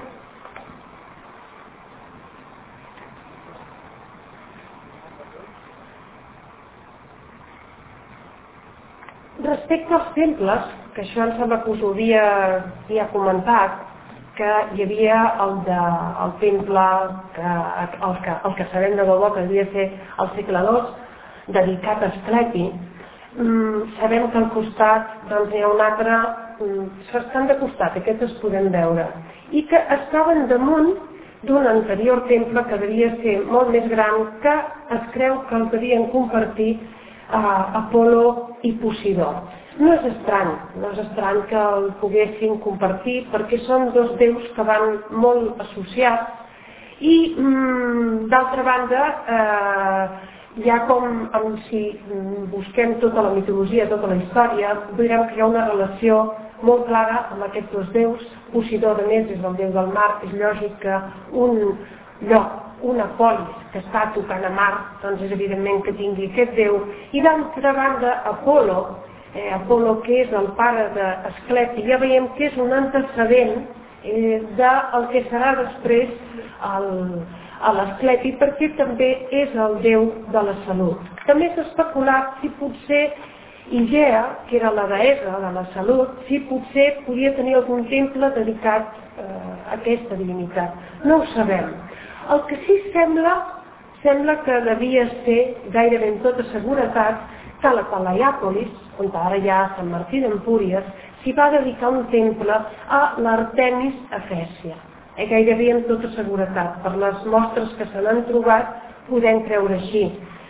Respecte als temples, que això em sembla que us ho havia comentat, que hi havia el temple, el que sabem de debò que devia ser al segle II, dedicat a Asclepi. Sabem que al costat hi ha un altre, s'estan de costat, aquests es podem veure, i que estaven damunt d'un anterior temple que devia ser molt més gran, que es creu que el devien compartir Apol·lo i Posidó. No és estrany que el poguessin compartir perquè són dos déus que van molt associats i, d'altra banda, ja com si busquem tota la mitologia, tota la història, veurem que hi ha una relació molt clara amb aquests dos déus. Posidó, a més, és el déu del mar. És lògic que un lloc, una polis que està tocant a mar, doncs és evidentment que tingui aquest déu. I d'altra banda, Apol·lo, que és el pare d'Asclepi, ja veiem que és un antecedent del que serà després l'Asclepi, perquè també és el déu de la salut. També s'ha especulat si potser Igea, que era la deessa de la salut, si potser podia tenir algun temple dedicat a aquesta divinitat. No ho sabem. El que sí sembla que devia ser gairebé amb tota seguretat que a la Talaiàpolis, on ara hi ha Sant Martí d'Empúries, s'hi va dedicar un temple a l'Artemis Efèsia. Gairebé amb tota seguretat. Per les mostres que se n'han trobat podem creure així.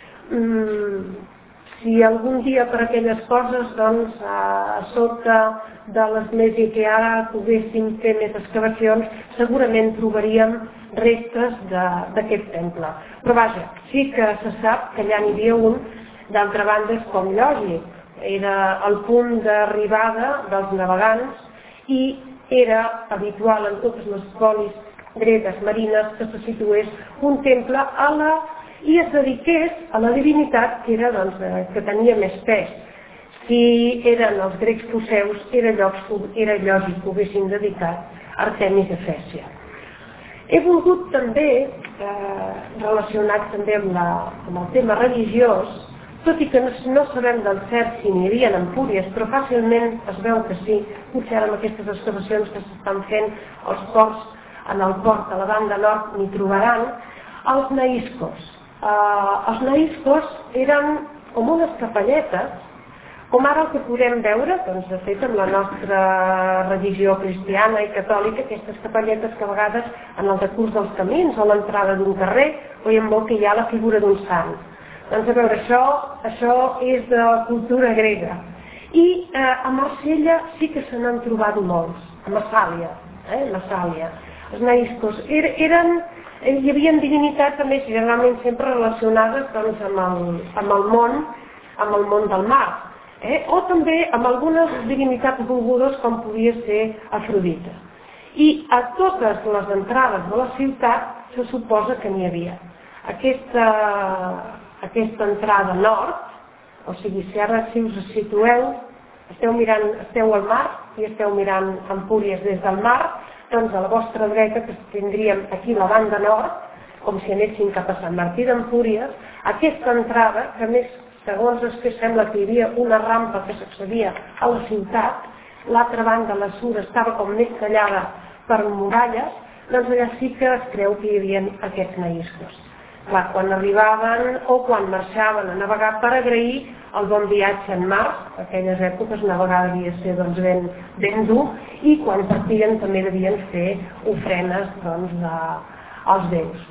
Si algun dia per aquelles coses, doncs, a sota de l'església que ara poguéssim fer més excavacions, segurament trobaríem restes d'aquest temple. Però vaja, sí que se sap que allà n'hi havia un. D'altra banda, és com lògic. Era el punt d'arribada dels navegants i era habitual en totes les polis gregues marines que se situés un temple i es dediqués a la divinitat que tenia més pes. Si eren els grecs foceus, era lògic que ho haguessin dedicat a Artemis Efèsia. He volgut també, relacionat també amb el tema religiós, tot i que no sabem del cert si n'hi havia en Empúries, però fàcilment es veu que sí, potser ara amb aquestes excavacions que s'estan fent als ports, en el port a la banda nord n'hi trobaran, els naïscos. Els naïscos eren com unes capelletes, com ara el que podem veure, doncs, de fet, amb la nostra religió cristiana i catòlica, aquestes capelletes que a vegades en el decurs dels camins o l'entrada d'un carrer veiem molt que hi ha la figura d'un sant. Doncs a veure, això és de la cultura grega. I a Marsella sí que se n'han trobat molts, a Massàlia. Els naïscos hi havia divinitats també generalment sempre relacionades amb el món del mar, o també amb algunes divinitats volgudes com podia ser Afrodita. I a totes les entrades de la ciutat se suposa que n'hi havia. Aquesta entrada nord, o sigui, si ara si us situeu, esteu al mar i esteu mirant Empúries des del mar, doncs a la vostra dreta, que tindríem aquí la banda nord, com si anéssim cap a Sant Martí d'Empúries, aquesta entrada, que més, segons els que sembla que hi havia una rampa que s'accedia a la ciutat, l'altra banda, la sud, estava com més tallada per muralles, doncs allà sí que es creu que hi havia aquests naïscos. Clar, quan arribaven o quan marxaven a navegar per agrair el bon viatge en mar, en aquelles èpoques navegar devia ser ben dur, i quan partien també devien fer ofrenes als déus.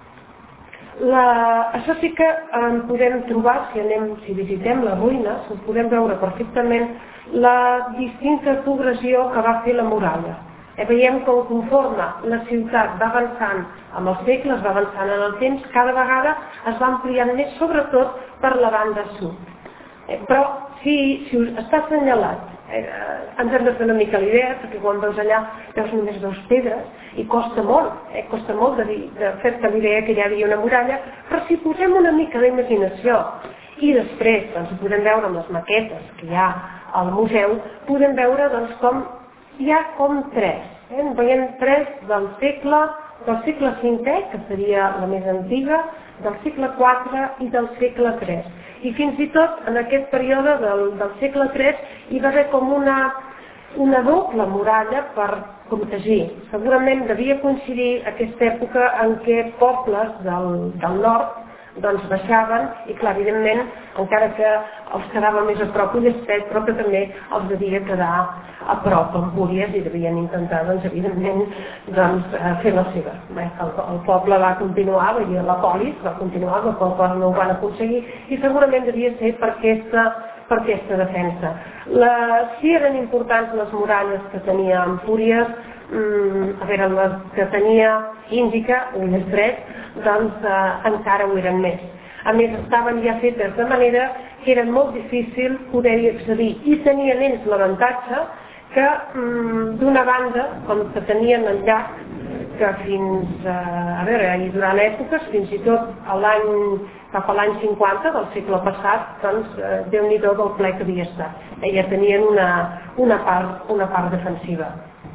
Això sí que en podem trobar, si visitem les ruïnes, podem veure perfectament la distinta progressió que va fer la muralla. Veiem com conforme la ciutat va avançant amb els segles, va avançant en el temps, cada vegada es va ampliant més, sobretot per la banda sud. Però si està assenyalat, ens hem de fer una mica l'idea, perquè quan veus allà veus només dues pedres i costa molt de fer-te l'idea que hi havia una muralla, però si posem una mica d'imaginació i després podem veure amb les maquetes que hi ha al museu, podem veure com hi ha com tres. Veiem tres del segle V, que seria la més antiga, del segle IV i del segle III. I fins i tot en aquest període del segle III hi va haver com una doble muralla per protegir. Segurament devia coincidir aquesta època en què pobles del nord baixaven i, clar, evidentment, encara que els quedava més a prop Ullastret, però que també els devia quedar a prop Empúries i devien intentar, doncs, evidentment, fer la seva. El poble va continuar, vull dir, la polis va continuar, la qual cosa no ho van aconseguir, i segurament devia ser per aquesta defensa. Si eren importants les muralles que tenia Empúries, a veure, les que tenia Índica, Ullastret, doncs encara ho eren més. A més, estaven ja fetes de manera que era molt difícil poder-hi accedir, i tenien ells l'avantatge que, d'una banda, com que tenien el llac, que fins, durant èpoques, fins i tot cap a l'any 50 del segle passat, doncs, Déu-n'hi-do del ple que havia estat. Ja tenien una part defensiva.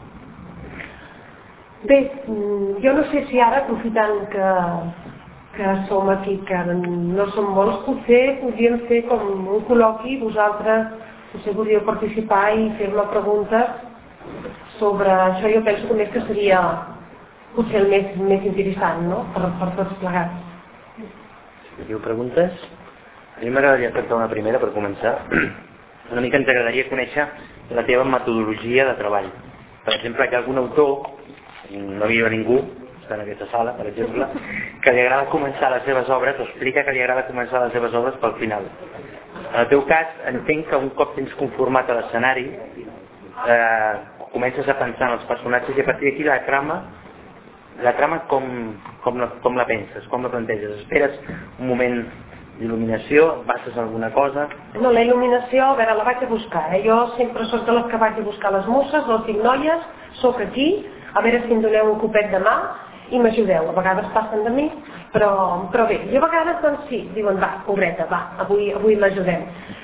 Bé, jo no sé si ara, aprofitant que som aquí, que no som molts, potser podríem fer com un col·loqui, vosaltres potser podríeu participar i fer-me preguntes sobre això. Jo penso que seria potser el més interessant, no?, per tots plegats. Si teniu preguntes? A mi m'agradaria fer-te una primera per començar. Una mica ens agradaria conèixer la teva metodologia de treball. Per exemple, que algun autor, no hi ha ningú, en aquesta sala, per exemple, que li agrada començar les seves obres, o explica que li agrada començar les seves obres pel final. En el teu cas, entenc que un cop tens conformat l'escenari, comences a pensar en els personatges i a partir d'aquí la trama com la penses, com la planteges? Esperes un moment d'il·luminació, bases alguna cosa? No, la il·luminació, a veure, la vaig a buscar. Jo sempre soc de les que vaig a buscar les musses, les dic, noies, soc aquí, a veure si em doneu un copet de mà i m'ajudeu. A vegades passen de mi, però bé, i a vegades doncs sí, diuen, va, pobreta, va, avui l'ajudem.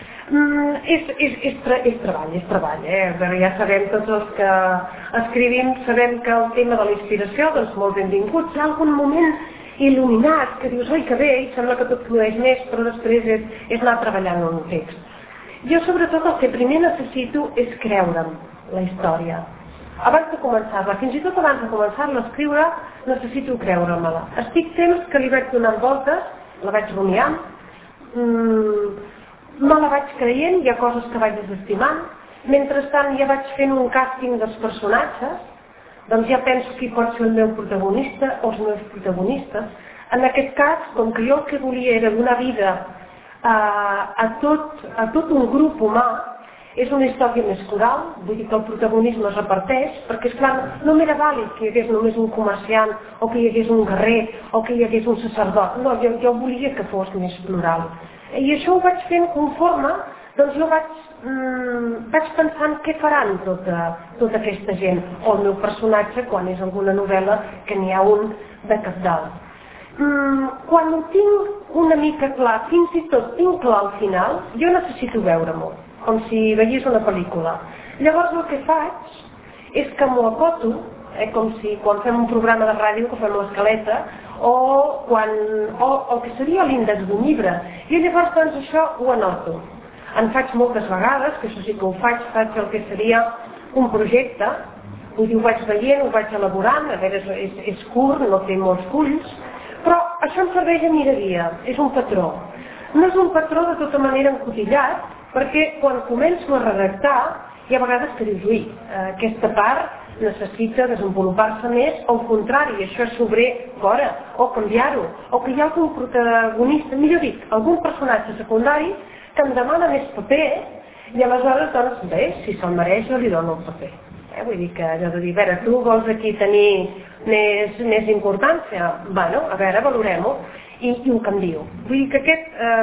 És treball, ja sabem, tots els que escrivim, sabem que el tema de la inspiració, doncs molt benvingut, hi ha algun moment il·luminat, que dius, oi, que bé, i sembla que tot flueix més, però després és anar treballant en un text. Jo sobretot el que primer necessito és creure'm la història. Abans de començar-la, fins i tot abans de començar-la a escriure, necessito creure-me-la. Estic temps que li vaig donant voltes, la vaig rumiant, no la vaig creient, hi ha coses que vaig desestimant, mentrestant ja vaig fent un càsting dels personatges, doncs ja penso qui pot ser el meu protagonista o els meus protagonistes. En aquest cas, com que jo el que volia era donar vida a tot un grup humà, és una història més coral, vull dir que el protagonisme es reparteix, perquè, esclar, no m'era vàlid que hi hagués només un comerciant, o que hi hagués un guerrer, o que hi hagués un sacerdot. No, jo volia que fos més plural. I això ho vaig fent conforme, doncs jo vaig pensant què faran tota aquesta gent, o el meu personatge, quan és alguna novel·la que n'hi ha un de cabdal. Quan ho tinc una mica clar, fins i tot tinc clar al final, jo necessito veure-m'ho, com si veiés una pel·lícula. Llavors el que faig és que m'ho acoto, com si quan fem un programa de ràdio que fem l'escaleta, o el que seria l'índex d'un llibre, i llavors doncs això ho anoto. En faig moltes vegades, que això sí que ho faig el que seria un projecte, vull dir, ho vaig veient, ho vaig elaborant, a veure, és curt, no té molts fulls, però això em serveix a mi de guia, és un patró. No és un patró de tota manera encotillat, perquè quan començo a redactar, hi ha vegades que dius, ui, aquesta part necessita desenvolupar-se més, o al contrari, això és sobrer fora, o canviar-ho, o que hi ha algun protagonista, millor dit, algun personatge secundari que em demana més paper, i aleshores, doncs, bé, si se'l mereix, jo li dono el paper. Vull dir que allò de dir, a veure, tu vols aquí tenir més importància? Bueno, a veure, valorem-ho, i ho canvio. Vull dir que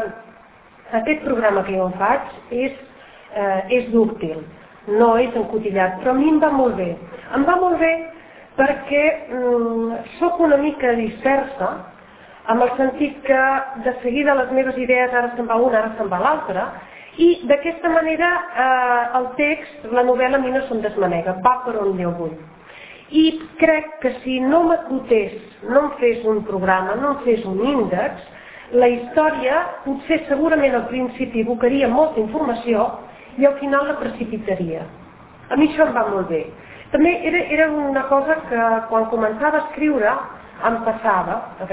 aquest programa que jo em faig és dúctil, no és encotillat, però a mi em va molt bé. Em va molt bé perquè sóc una mica dispersa, amb el sentit que de seguida les meves idees ara se'n va una, ara se'n va l'altra, i d'aquesta manera el text, la novel·la a mi no se'm desmanega, va per on jo vull. I crec que si no m'acotés, no em fes un programa, no em fes un índex, la història potser segurament al principi evocaria molta informació i al final la precipitaria. A mi això em va molt bé. També era una cosa que quan començava a escriure em passava, a veure,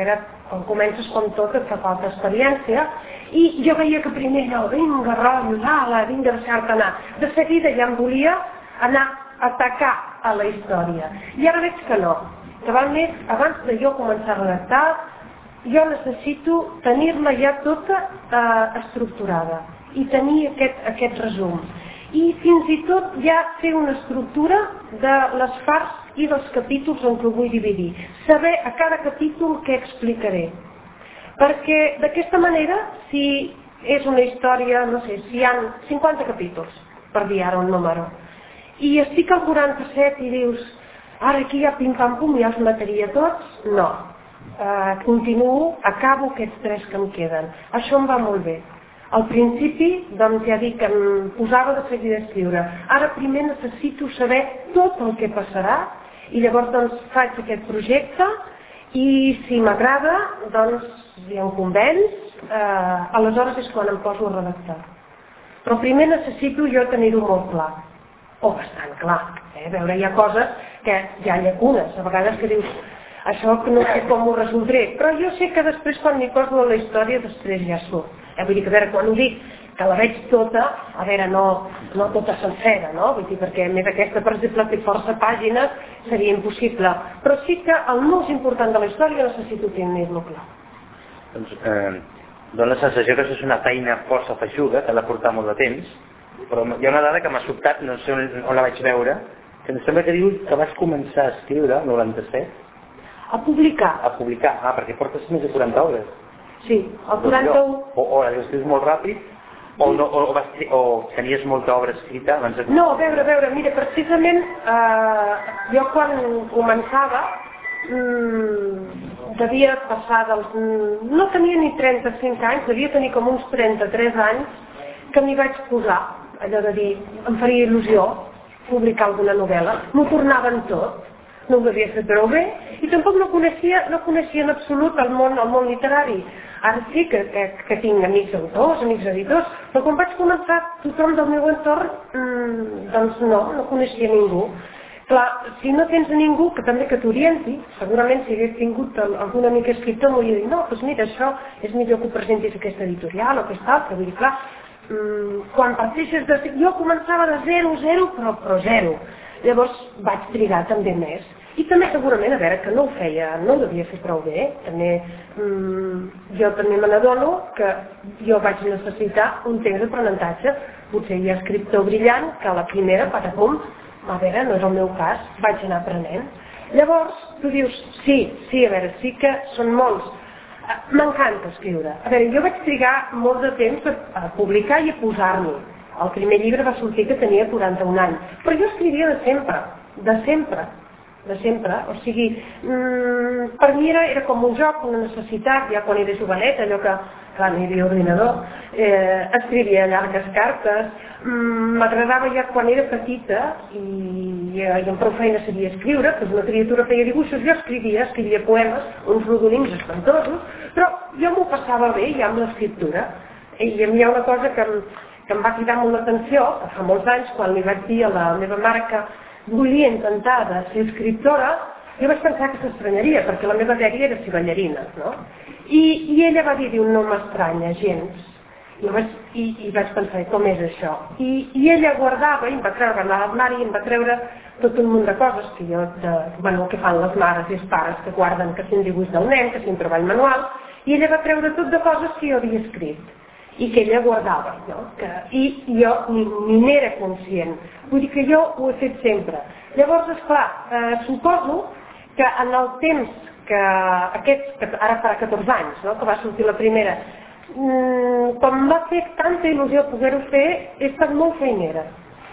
quan comences com tot et fa falta experiència, i jo veia que primer allò, vinga, rotllos, ala, vinga, deixar-te anar. De seguida ja em volia anar a atacar a la història. I ara veig que no, que val més, abans de jo començar a redactar, jo necessito tenir-la ja tota estructurada i tenir aquest resum. I fins i tot ja fer una estructura de les parts i dels capítols en què ho vull dividir. Saber a cada capítol què explicaré. Perquè d'aquesta manera, si és una història, no sé, si hi ha 50 capítols, per dir ara un número, i estic al 47 i dius, ara aquí ja pim-pam-pum, ja els mataria tots, no. Continuo, acabo aquests 3 que em queden. Això em va molt bé. Al principi, doncs ja dic que em posava de seguida a escriure. Ara primer necessito saber tot el que passarà i llavors doncs faig aquest projecte i si m'agrada, doncs hi ha un convenç, aleshores és quan em poso a redactar. Però primer necessito jo tenir-ho molt clar, o bastant clar. A veure, hi ha coses que hi ha llacunes, a vegades que dius això que no sé com ho resoldré, però jo sé que després quan m'hi poso a la història després ja surt. Vull dir que, a veure, quan ho dic, que la veig tota, a veure, no tota sencera, no? Vull dir, perquè a més aquesta, per exemple, té força pàgines, seria impossible. Però sí que el més important de la història necessito tenir-lo clar. Doncs dona la sensació que això és una feina força feixuga, que ha de portar molt de temps, però hi ha una dada que m'ha sobtat, no sé on la vaig veure, que em sembla que diu que vas començar a escriure el 97. A publicar. A publicar, perquè portes més de 40 hores. Sí, el 41... O les escrius molt ràpid, o tenies molta obra escrita abans de... No, a veure, mira, precisament jo quan començava devia passar dels... No tenia ni 35 anys, devia tenir com uns 33 anys que m'hi vaig posar, allò de dir, em faria il·lusió publicar alguna novel·la, m'ho tornaven tot. No ho havia fet prou bé i tampoc no coneixia en absolut el món literari. Ara sí que tinc amics autors, amics editors, però quan vaig començar tothom del meu entorn, doncs no coneixia ningú. Clar, si no tens ningú que també que t'orienti, segurament si hagués tingut algun amic escriptor m'hauria dit no, doncs mira, això és millor que ho presentis a aquesta editorial o aquesta altra, vull dir, clar, quan parteixes de... Jo començava de 0, però 0. Llavors vaig trigar també més. I també segurament, a veure, que no ho feia, no ho devia fer prou bé. Jo també me n'adono que jo vaig necessitar un temps d'aprenentatge. Potser hi ha escriptor brillant que a la primera, patapum, a veure, no és el meu cas, vaig anar aprenent. Llavors, tu dius, sí, a veure, sí que són molts. M'encanta escriure. A veure, jo vaig trigar molt de temps a publicar i a posar-m'hi. El primer llibre va sortir que tenia 41 anys. Però jo escrivia de sempre, o sigui, per mi era com un joc, una necessitat, ja quan era joveneta, allò que, clar, no hi havia ordinador, escrivia llargues cartes, m'agradava ja quan era petita i amb prou feina sabia escriure, que una criatura feia dibuixos, jo escrivia poemes, uns rodolins espantosos, però jo m'ho passava bé ja amb l'escriptura, i a mi hi ha una cosa que em va cridar molt l'atenció, que fa molts anys, quan li vaig dir a la meva mare que volia intentar de ser escriptora, jo vaig pensar que s'estranyaria, perquè la meva dèria era ser ballarina, no? I ella va dir, no m'estranya gens. I vaig pensar, com és això? I ella guardava, i em va treure a l'armari, i em va treure tot un munt de coses que fan les mares i els pares, que guarden que si un dibuix del nen, que si un treball manual, i ella va treure tot de coses que jo havia escrit i que ella guardava, no? I jo ni n'era conscient. Vull dir que jo ho he fet sempre. Llavors, esclar, suposo que en el temps que ara farà 14 anys, no? Que va sortir la primera, com m'ha fet tanta il·lusió poder-ho fer, he estat molt feinera.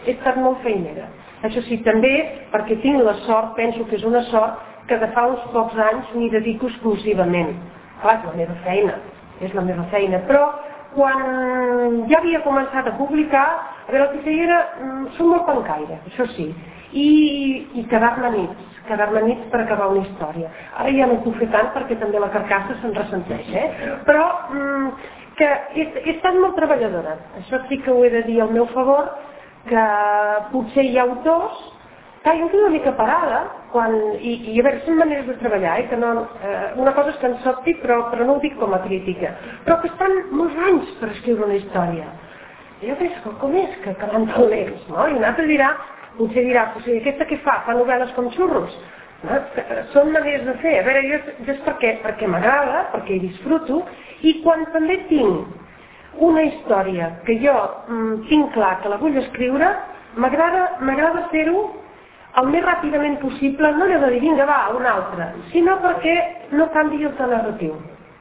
Això sí, també perquè tinc la sort, penso que és una sort, que de fa uns pocs anys m'hi dedico exclusivament. Clar, és la meva feina, però quan ja havia començat a publicar, a veure, el que feia era... Som molt pencaire, això sí, i quedar-me nits per acabar una història. Ara ja no ho puc fer tant perquè també la carcassa se'n ressenteix, però que he estat molt treballadora. Això sí que ho he de dir al meu favor, que potser hi ha autors que jo quedo una mica parada, I a veure, són maneres de treballar, que no, una cosa és que ens sobti, però no ho dic com a crítica, però que estan molts anys per escriure una història. I jo penso, com és que van tan lents, no? I un altre dirà, potser dirà, aquesta què fa? Fa novel·les com xurros? Són maneres de fer. A veure, jo és perquè m'agrada, perquè hi disfruto, i quan també tinc una història que jo tinc clar que la vull escriure, m'agrada fer-ho el més ràpidament possible, no he de dir, vinga, va, una altra, sinó perquè no canvi el to narratiu.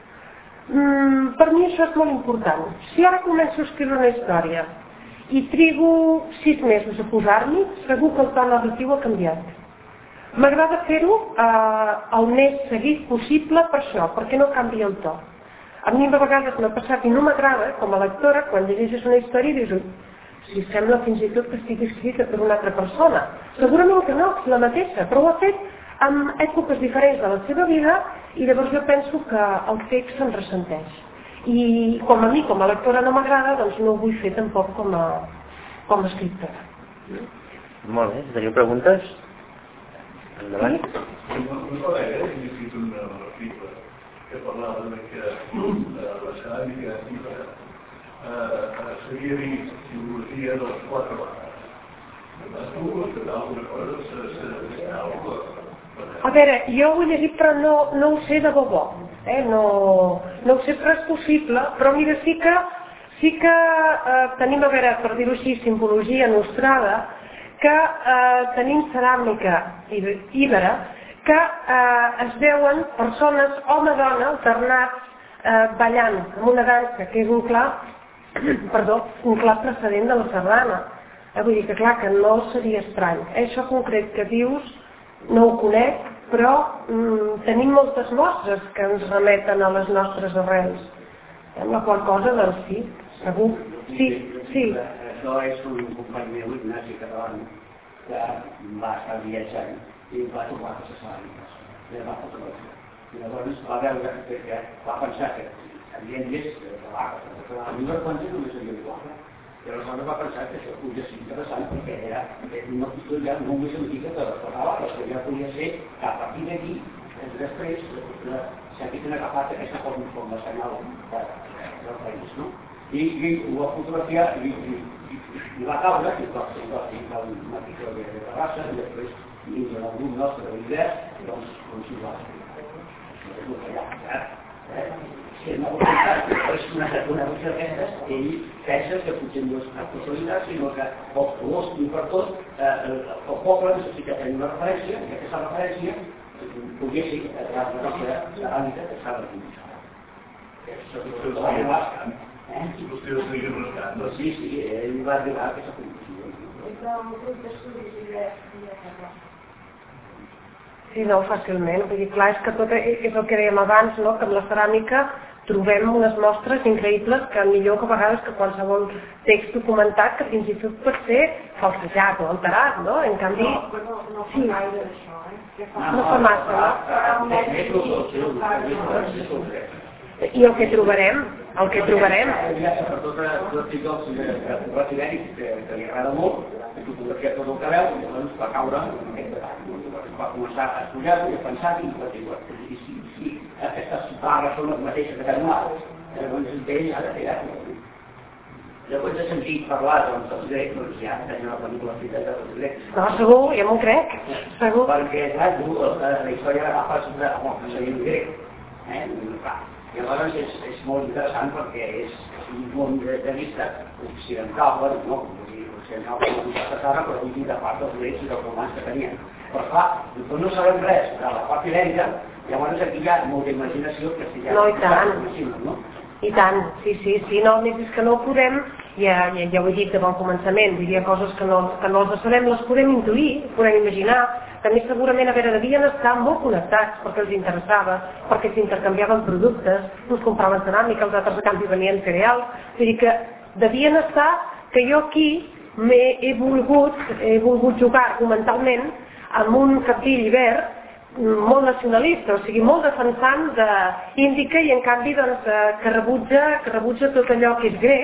Per mi això és molt important. Si ara començo a escriure una història i trigo 6 mesos a posar-m'hi, segur que el to narratiu ha canviat. M'agrada fer-ho el més seguit possible per això, perquè no canvi el to. A mi a vegades m'ha passat i no m'agrada, com a lectora, quan llegeixes una història i dius, si sembla fins i tot que estigui escrita per una altra persona. Segurament que no, és la mateixa, però ho ha fet en èpoques diferents de la seva vida i llavors jo penso que el text se'n ressenteix. I com a mi, com a lectora no m'agrada, doncs no ho vull fer tampoc com a escriptora. Molt bé, teniu preguntes? Endavant. Un col·lega ha escrit un article que parlava que la ceràmica s'havia vist simbologia de les 4 vegades. Tu vols fer alguna cosa? A veure, jo ho he llegit però no ho sé de bo. No ho sé, però és possible, però mira, sí que tenim, a veure, per dir-ho així, simbologia nostrada, que tenim ceràmica íbera, que es veuen persones, home-dona, alternats, ballant amb una dansa, que és un clar precedent de la sardana. Vull dir que clar, que no seria estrany. Això concret que dius no ho conec, però tenim moltes mostres que ens remeten a les nostres arrels. Amb la qual cosa, doncs sí, segur. Sí. Això és un company meu, Ignasi Catalán, que va estar viatjant i va trobar aquestes ceràmiques. I va fotografiar. I llavors va veure que va pensar que havien vist a mi no quants només havia igual. I aleshores va pensar que això podia ser interessant perquè era una qüestió ja només antiga de les tabaques, que ja podia ser que a partir d'aquí, després, s'haguessin agafat aquesta forma senyal del país, no? I ho va fotografiar i va caure, i va ficar una pica de terrassa, i després, dins del grup nostre de l'hivern, doncs ho va fer. Si és una qüestió d'aquestes, ell pensa que potser no és una casualitat, sinó que els colors i per tot, el poble necessita tenir una referència, i aquesta referència podia ser la nostra ceràmica que s'ha de dibuixar. Si vostè ho seguia rascant. Sí, ell va arribar a aquesta conclusió. Sí, no, fàcilment. Vull dir, clar, és que tot és el que dèiem abans, no? Que amb la ceràmica trobem unes mostres increïbles que millor que a vegades que qualsevol text documentat que fins i tot pot ser falsejat o alterat, no? En canvi... No fa gaire això, No fa massa, no? I el que trobarem, Ja per tot l'article ibèric que li agrada molt, que fotografia tot el que veu, i llavors va caure en aquest detall. Va començar a estudiar-ho i a pensar-hi, i va dir, si aquestes barres són les mateixes que tenim ara, llavors ell ha de fer. Llavors he sentit parlar dels grecs, doncs ja tenia una pel·lícula feta dels grecs. No, segur, ja m'ho crec, segur. Perquè, clar, tu la història l'agafes de seguint grec, i llavors és molt interessant perquè és un món de vista occidental, no? Occidental com la passada, però vull dir de part dels grecs i dels romans que tenien. Però clar, no sabem res de la part ibèrica, llavors aquí hi ha molta imaginació que si ja... No, i tant. I tant, sí, no, més és que no ho podem, ja ho he dit de bon començament, diria coses que no les sabem, les podem intuir, podem imaginar, també segurament devien estar molt connectats perquè els interessava, perquè s'intercanviaven productes, uns compraven ceràmica, els altres a canvi venien cereals, vull dir que devien estar que jo aquí he volgut jugar argumentalment amb un cabdill verd molt nacionalista, o sigui, molt defensant d'Índica i en canvi doncs, que rebutja tot allò que és grec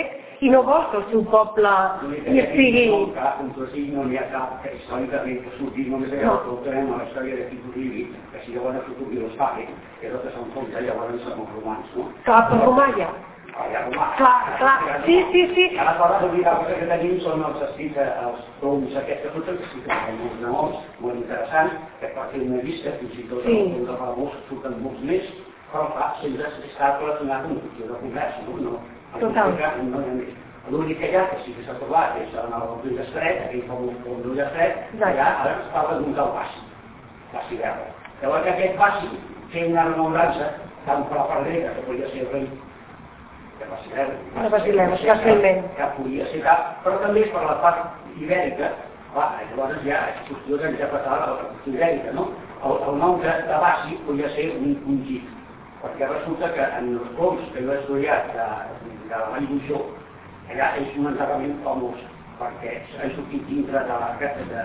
i no vol que el seu poble hi estigui... No n'hi ha cap que històricament que surti només allà que obtenem a la història de Tito Livy, que si llavors el futur i l'Estadi, que és el que són fons, llavors som els romans, no? Clar, per Romanya. Clar, sí. Aleshores, la cosa que tenim són els escrits, els toms aquests que surten, que sí que són molts noms, molt interessants, que per fer una llista, fins i tot el de Palamós surten molts més, però clar, sempre està relacionat amb un futur de comerç, no? Total. L'únic que hi ha, que sí que s'ha trobat, és en el Brull Estret, aquell com Brull Estret, allà ara es parla d'un tal Bassi Verda. Llavors aquest Bassi té una remembrança, tant per la part grega, que podia ser el rei de Basileu, que podia ser cap, però també per la part ibèrica, llavors ja és qüestió d'interpretar la qüestió ibèrica, no? El nom de Bassi podia ser un git, perquè resulta que en els pols que jo he estudiat de la Vall d'Uixó, allà és un enterrament famós, perquè han sortit dintre de la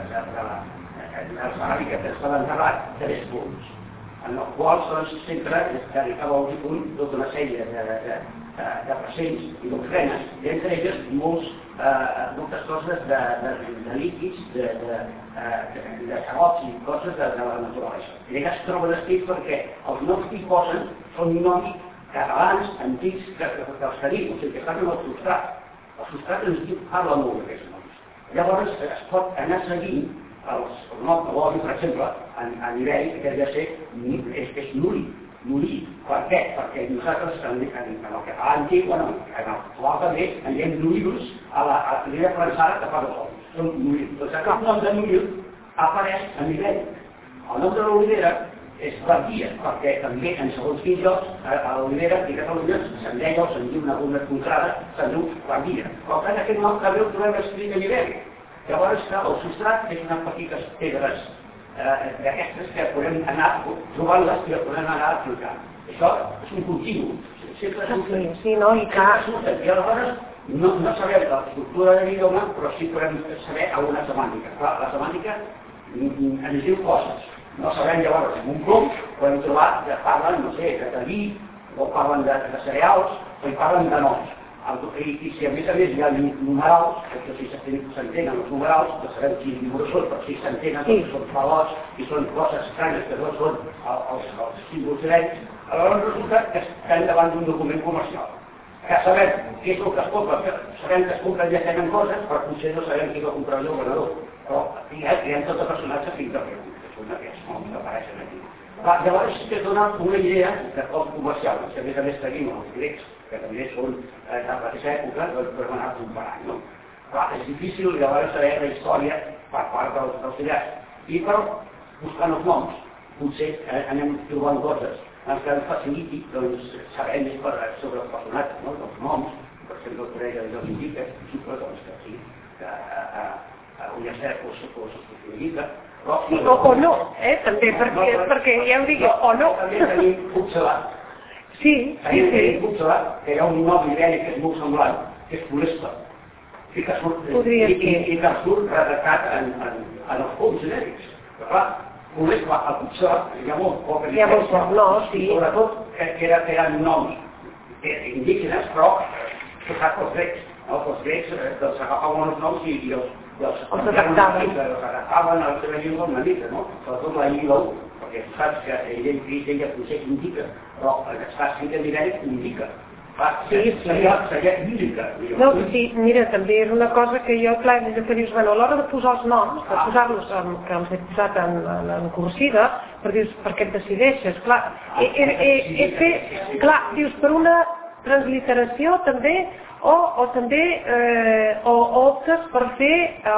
ceràmica que està enterrat 3 punts, en els quals sempre es dedicava al difunt tota una sèrie de presents i d'ofrenes, i entre elles moltes coses de líquids, de xalots i coses de la naturalesa. I allà es troba descrit perquè els noms que hi posen són noms catalans, antics, que els tenim, o sigui, que estan en el substrat. El substrat ens diu, parla molt d'aquests noms. Llavors es pot anar seguint el nom de l'oli, per exemple, en ibèric, que hauria de ser, és Nuri. Per què? Perquè nosaltres, en el català antic, en el actual també, en diem Nurilus a la primera francada que fa els olis. Són Nurilus. Doncs aquest nom de Nuril apareix en ibèric. El nom de l'olivera és Guardia, perquè també en segons quins llocs a l'olivera i a Catalunya se'n deia o se'n diu una alguna contrada, se'n diu Guardia. Però que aquest nom també el trobem escrit en ibèric. Llavors el substrat és unes petites pedres d'aquestes que podem anar trobant-les i les podem anar aplicant. Això és un continu. Sí, no? I surten. I aleshores no sabem l'estructura de l'idioma, però sí podem saber alguna semàntica. Clar, la semàntica ens diu coses. No sabem llavors, en un grup podem trobar que parlen, no sé, de vi, o parlen de cereals, o hi parlen de noms. I si a més hi ha numerals, que si s'entenen els numerals, no sabem quins números són, però si s'entenen són falots i són coses estranyes que no són els símbols grecs, aleshores resulta que estem davant d'un document comercial. Que sabem què és el que es compra, sabem que es compren i tenen coses, però potser no sabem qui va comprar el venedor. Però hi ha tot el personatge que interpreta, que són aquests noms que apareixen aquí. Llavors sí que es dona una idea de com comercial, que a més tenim els grecs, que també són de la mateixa època, doncs podem anar comparant, no? Clar, és difícil llavors saber la història per part dels grecs. I però, buscant els noms, potser anem trobant coses en què ens faciliti saber més sobre els personatges, els noms, per exemple, el Corella de Jocs indica, supos que sí, que un llacet o s'indica, o no, també, perquè ja ho dic, o no. També tenim Puigcelat. Sí. Tenim Puigcelat, que hi ha un nom ibèric que és molt semblant, que és Polesta. I que surt redactat en els punts genèrics. Però clar, Polesta, a Puigcelat, hi ha molt poc. Hi ha molt poc, no, sí. Sobretot que eren noms indígenes, però posats pels grecs. Els grecs agafaven els noms i els adaptaven a la seva llengua una mica, no? Sobretot la Ilou, perquè tu saps que ella potser indica, però està escrit en ibèric indica. Seria lírica. No, sí, mira, també és una cosa que jo, clar, des que dius, bueno, a l'hora de posar els noms, de posar-los, que els he posat en cursiva, perquè dius, per què et decideixes? Clar, clar, dius, per una transliteració també, o també optes per fer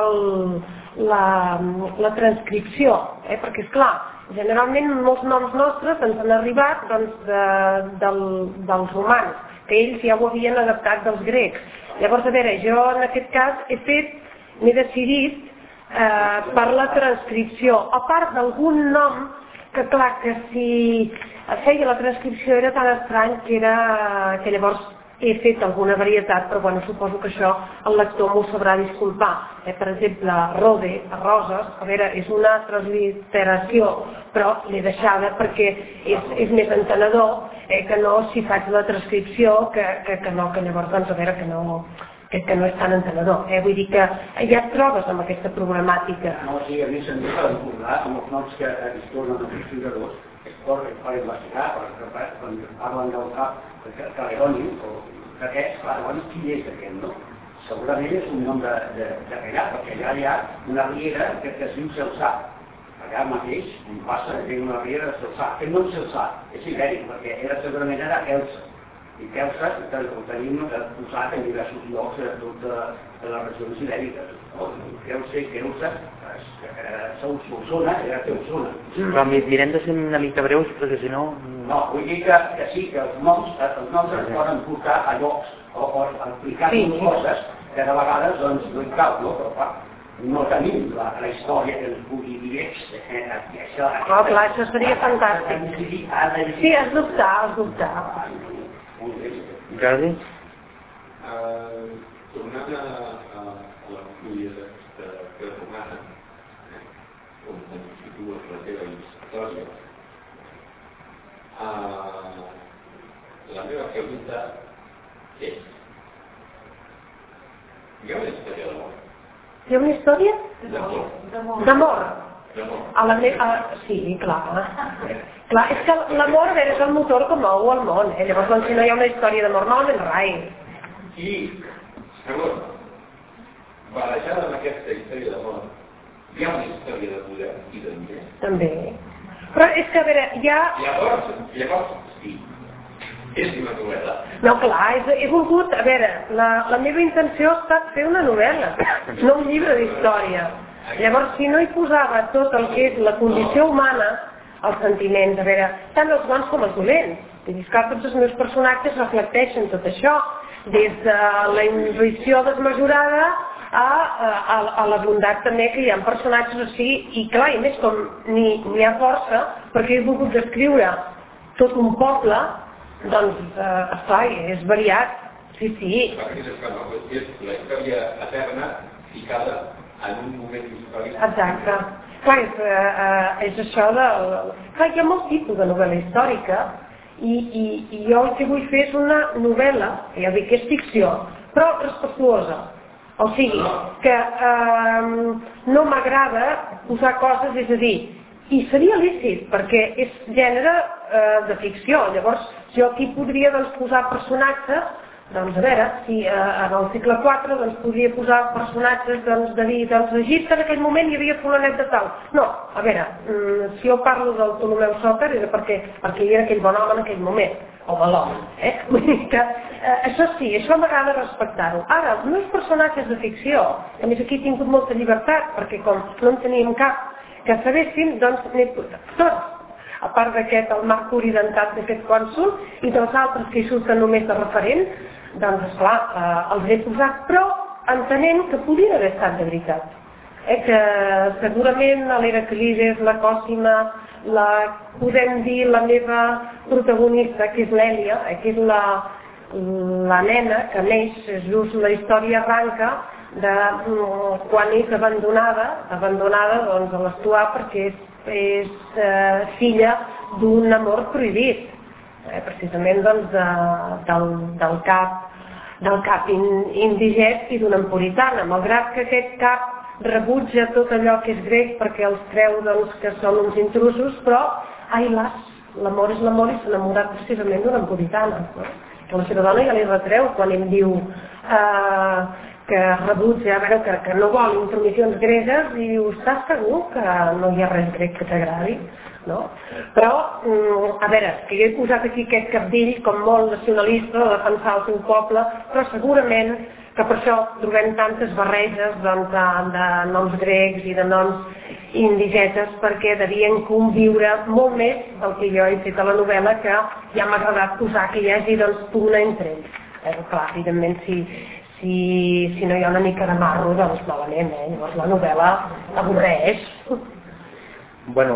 la transcripció, perquè esclar, generalment molts noms nostres ens han arribat dels romans, que ells ja ho havien adaptat dels grecs. Llavors, a veure, jo en aquest cas m'he decidit per la transcripció, a part d'algun nom que clar, que si feia la transcripció era tan estrany que llavors he fet alguna varietat, però bueno, suposo que això el lector m'ho sabrà disculpar. Per exemple, Rode, Roses, a veure, és una transliteració, però l'he deixada perquè és més entenedor que no si faig la transcripció, que no, que llavors, doncs, a veure, que que no és tan entenedor. Vull dir que ja et trobes amb aquesta problemàtica. No, sí, a mi se'm deixa d'encordar amb els noms que es tornen els historiadors, per investigar, quan parlen del cap Caledoni, o d'aquest, clar, llavors qui és aquest, no? Segurament és un nom de allà, perquè allà hi ha una riera que es diu Celsà. Allà mateix, on passa, hi ha una riera de Celsà. Aquest nom Celsà és ibèric, perquè segurament era Elsa. I Elsa ho tenim posat en diversos llocs de totes les regions ibèriques. Elsa i Elsa, Solsona, era Teusona. Però mirem de ser una mica breus, perquè si no... No, vull dir que sí, que els noms es poden portar a llocs o explicar-nos coses que de vegades doncs no hi cal, no? Però clar, no tenim la història que ens pugui dir això. Oh, clar, això seria fantàstic. Sí, has d'optar. Jordi? Tornant a la fulla de romana, on situes la teva història, la meva pregunta és: hi ha una història d'amor? Hi ha una història? D'amor? Sí, clar. Clar, és que l'amor és el motor que mou el món. Llavors, doncs, si no hi ha una història d'amor, malament rai. I, segon, barrejada amb aquesta història d'amor, hi ha una història de poder i de diners? També. Però és que, a veure, hi ha... Llavors, sí. És una novel·la. No, clar, he volgut... A veure, la meva intenció ha estat fer una novel·la, no un llibre d'història. Llavors, si no hi posava tot el que és la condició humana, els sentiments, a veure, tant els bons com els dolents. Vull dir que tots els meus personatges reflecteixen tot això, des de la intuïció desmesurada a la bondat també, que hi ha personatges així, i clar, i més com n'hi ha força, perquè he volgut descriure tot un poble, doncs, esclar, és variat, sí. És la història eterna ficada en un moment històric. Exacte. Clar, és això de... Clar, hi ha molt tipus de novel·la històrica i jo el que vull fer és una novel·la, ja dic que és ficció, però respectuosa. O sigui, que no m'agrada posar coses, és a dir, i seria lícit, perquè és gènere de ficció. Llavors, jo aquí podria posar personatges, doncs a veure, si en el segle IV doncs, podria posar personatges de dir, doncs a Egipte en aquell moment hi havia fulanet de tal. No, a veure, si jo parlo del Ptolemeu Sòter era perquè hi era aquell bon home en aquell moment, o l'home. Vull dir que això sí, això m'agrada respectar-ho. Ara, els meus personatges de ficció, a més aquí he tingut molta llibertat, perquè com no en teníem cap que sabessin, doncs n'he posat tots. A part d'aquest, el Mercuri dentat d'aquest cònsol, i dels altres que hi surten només de referent, doncs, esclar, els he posat, però entenent que podien haver estat de veritat. Que segurament l'Heraclides, la Còsima, podem dir la meva protagonista, que és l'Èlia, que és la nena que neix, és just la història arranca de quan és abandonada doncs, a l'Estuar perquè és filla d'un amor prohibit, precisament doncs, del cap indigest i d'una empuritana, malgrat que aquest cap rebutja tot allò que és grec perquè els creu doncs, que són uns intrusos, però, ai las, l'amor és l'amor i s'ha enamorat precisament d'una empuritana, no? Que la seva dona ja li retreu quan em diu que rebutja, que no vol intromissions gregues i diu, estàs segur que no hi ha res grec que t'agradi? No? Però, a veure, que jo he posat aquí aquest cabdill com molt nacionalista de defensar el seu poble, però segurament que per això trobem tantes barreges doncs, de noms grecs i de noms indigetes perquè devien conviure molt més del que jo he fet a la novel·la, que ja m'ha agradat posar que hi hagi doncs, pugna entre ells. Però clar, evidentment, si no hi ha una mica de marro, doncs malament, llavors la novel·la avorreix. Bueno,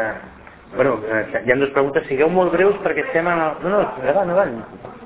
hi ha dues preguntes, sigueu molt breus perquè estem en el... No, endavant.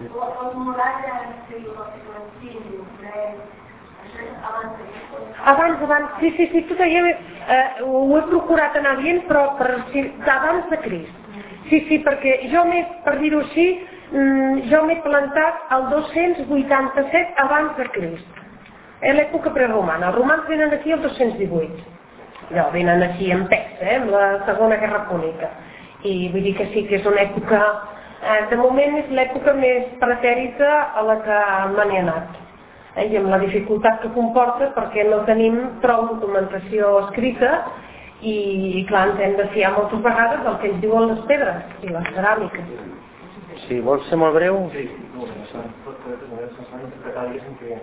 Abans, sí, tot allò ho he procurat anar dient, però abans de Crist. Sí, perquè jo, per dir-ho així, jo m'he plantat al 287 abans de Crist, l'època preromana. Els romans venen aquí al 218. No, venen aquí en pes, amb la Segona Guerra Púnica. I vull dir que sí que és una època, de moment és l'època més pretèrita a la que me n'he anat. I amb la dificultat que comporta perquè no tenim prou documentació escrita i clar, ens hem de fiar moltes vegades del que ens diuen les pedres i les ceràmiques. Sí, vols ser molt breu? Sí, no, s'ha interpretat, diguéssim, que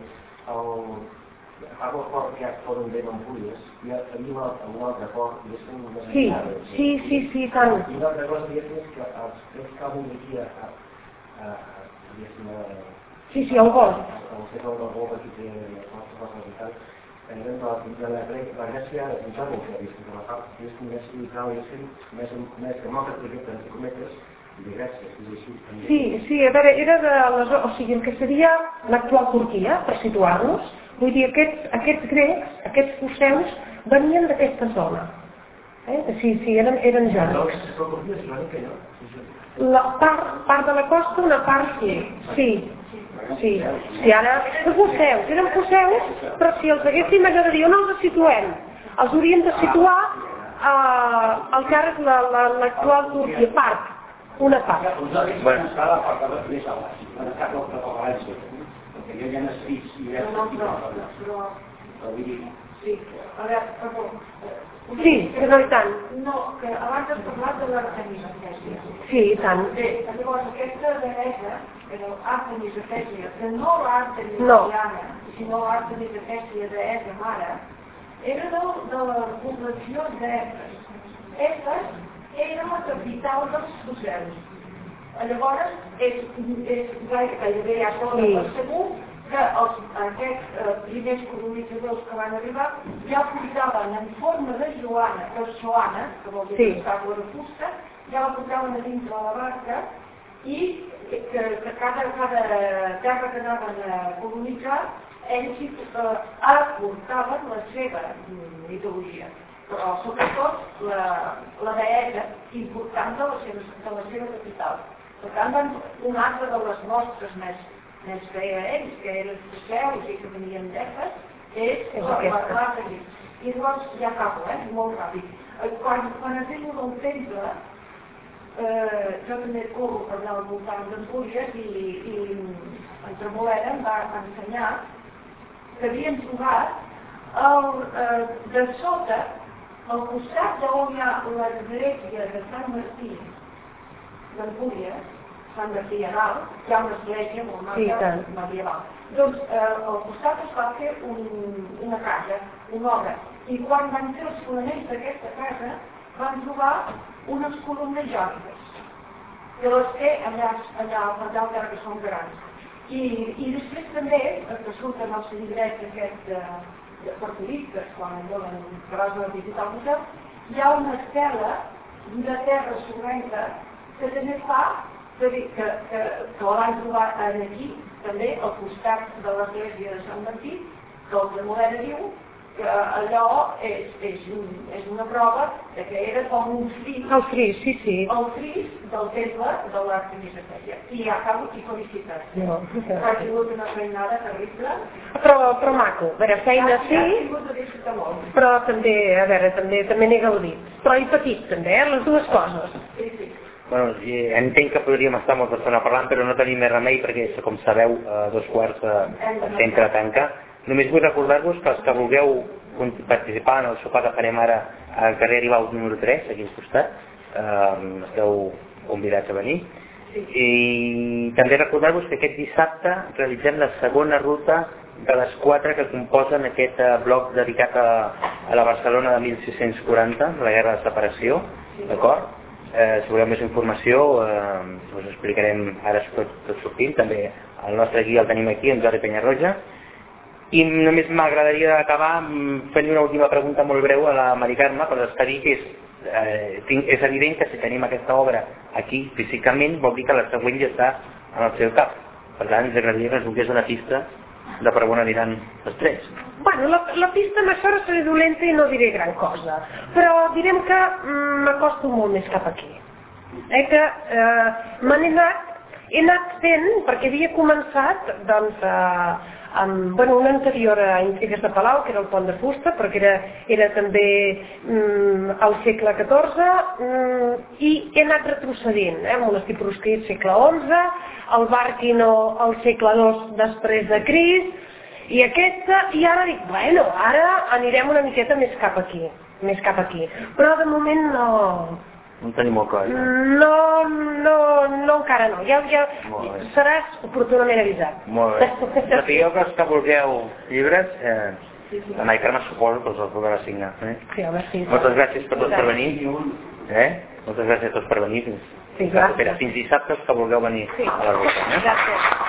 el port que poden bé d'Empúries, hi havia un altre port, diguéssim, més enllà. Sí, tant. I una altra cosa, diguéssim, és que els trets que avui aquí diguéssim, Sí, el golf. el golf aquí té les nostres coses i tal, de la Grècia mitjana, diguéssim, de la part, diguéssim, més litoral, diguéssim, més democràtica, entre cometes, de Grècia, és així. Sí, a veure, era de la zona, o sigui, el que seria l'actual Turquia, per situar-nos, vull dir, aquests grecs, aquests foceus, venien d'aquesta zona. Sí, eren jònics. La part de la costa, una part sí. Sí, ara, eren foceus, però si els haguéssim de dir on els situem, els hauríem de situar al que ara és l'actual Turquia, una part. Bueno, està la part de més a baix, per estar com la València, perquè jo ja n'escrits i ja però vull dir... Sí, a veure, perdó. Sí, però i tant. No, que abans has parlat de l'Artemis Efèsia. Sí, i tant. Bé, llavors aquesta deessa, l'Artemis Efèsia, que no l'Artemis Diana, sinó l'Artemis Efèsia d'Efa Mare, era de la població d'Efes. Efes era la capital dels foceus. Llavors, gairebé ja tot segur que aquests primers colonitzadors que van arribar ja portaven en forma de joana, que vol dir estàtua de fusta, ja la portaven a dintre de la barca i que cada terra que anaven a colonitzar ells aportaven la seva mitologia, però sobretot la deessa important de la seva capital. Per tant, una altra de les mostres més feia ells, que eren foceus i que venien d'Efes, és l'Artemis. I llavors ja acabo, molt ràpid. Quan arribo del temple, jo també corro per allà al voltant d'Empúries i en Tremolera em va ensenyar que havien trobat de sota, al costat d'on hi ha l'església de Sant Martí d'Empúries, Sant Martí a dalt, hi ha una església molt medieval. Doncs al costat es va fer una casa, una obra, i quan van fer els fonaments d'aquesta casa van trobar unes columnes jòniques, que les té allà al dalt que són grans. I després també, que surten els llibrets aquests per turistes, quan volen que vas a visitar el museu, hi ha una estela de terra sorrenca que també fa que la van trobar aquí, també, al costat de l'església de Sant Martí, que el de Morena diu que allò és una prova que era com un fris. El fris, sí. El fris del temple de l'Artemis Efèsia. I acabo i felicitats. Ha sigut una feinada terrible. Però maco, a veure, feina sí, però també, a veure, també n'he gaudit. Però he patit també, les dues coses. Sí. Bueno, entenc que podríem estar molta estona parlant, però no tenim més remei perquè, com sabeu, a 2:15 el centre tanca. Només vull recordar-vos que els que vulgueu participar en el sopar que farem ara al carrer Aribau número 3, aquí al costat, esteu convidats a venir. I també recordar-vos que aquest dissabte realitzem la segona ruta de les 4 que composen aquest bloc dedicat a la Barcelona de 1640, la Guerra de Separació, d'acord? Si voleu més informació us explicarem ara tot sortint, també el nostre guia el tenim aquí, en Jordi Penyarroja. I només m'agradaria acabar fent una última pregunta molt breu a la Mari Carme per despedir, que és evident que si tenim aquesta obra aquí físicament vol dir que la següent ja està en el seu cap. Per tant, ens agradaria que ens donés una pista de per on aniran els tres. Bueno, la pista amb això serà dolenta i no diré gran cosa, però direm que m'acosto molt més cap aquí. Que me n'he anat he anat fent, perquè havia començat doncs, amb una anterior a Intrigues de Palau, que era el Pont de Fusta, perquè era també al segle XIV, i he anat retrocedint, el monestir proscrit segle XI, el Bàrquino al segle II després de Crist, i ara dic, bueno, ara anirem una miqueta més cap aquí, però de moment no... No en tenim molt clar. No, encara no. Ja seràs oportunament avisat. Molt bé. Sapigueu que els que vulgueu llibres, la Mari Carme suposo que els podrà signar. Sí, home, sí. Moltes gràcies per tots per venir. Moltes gràcies a tots per venir. Fins dissabte que vulgueu venir a la ruta. Gràcies.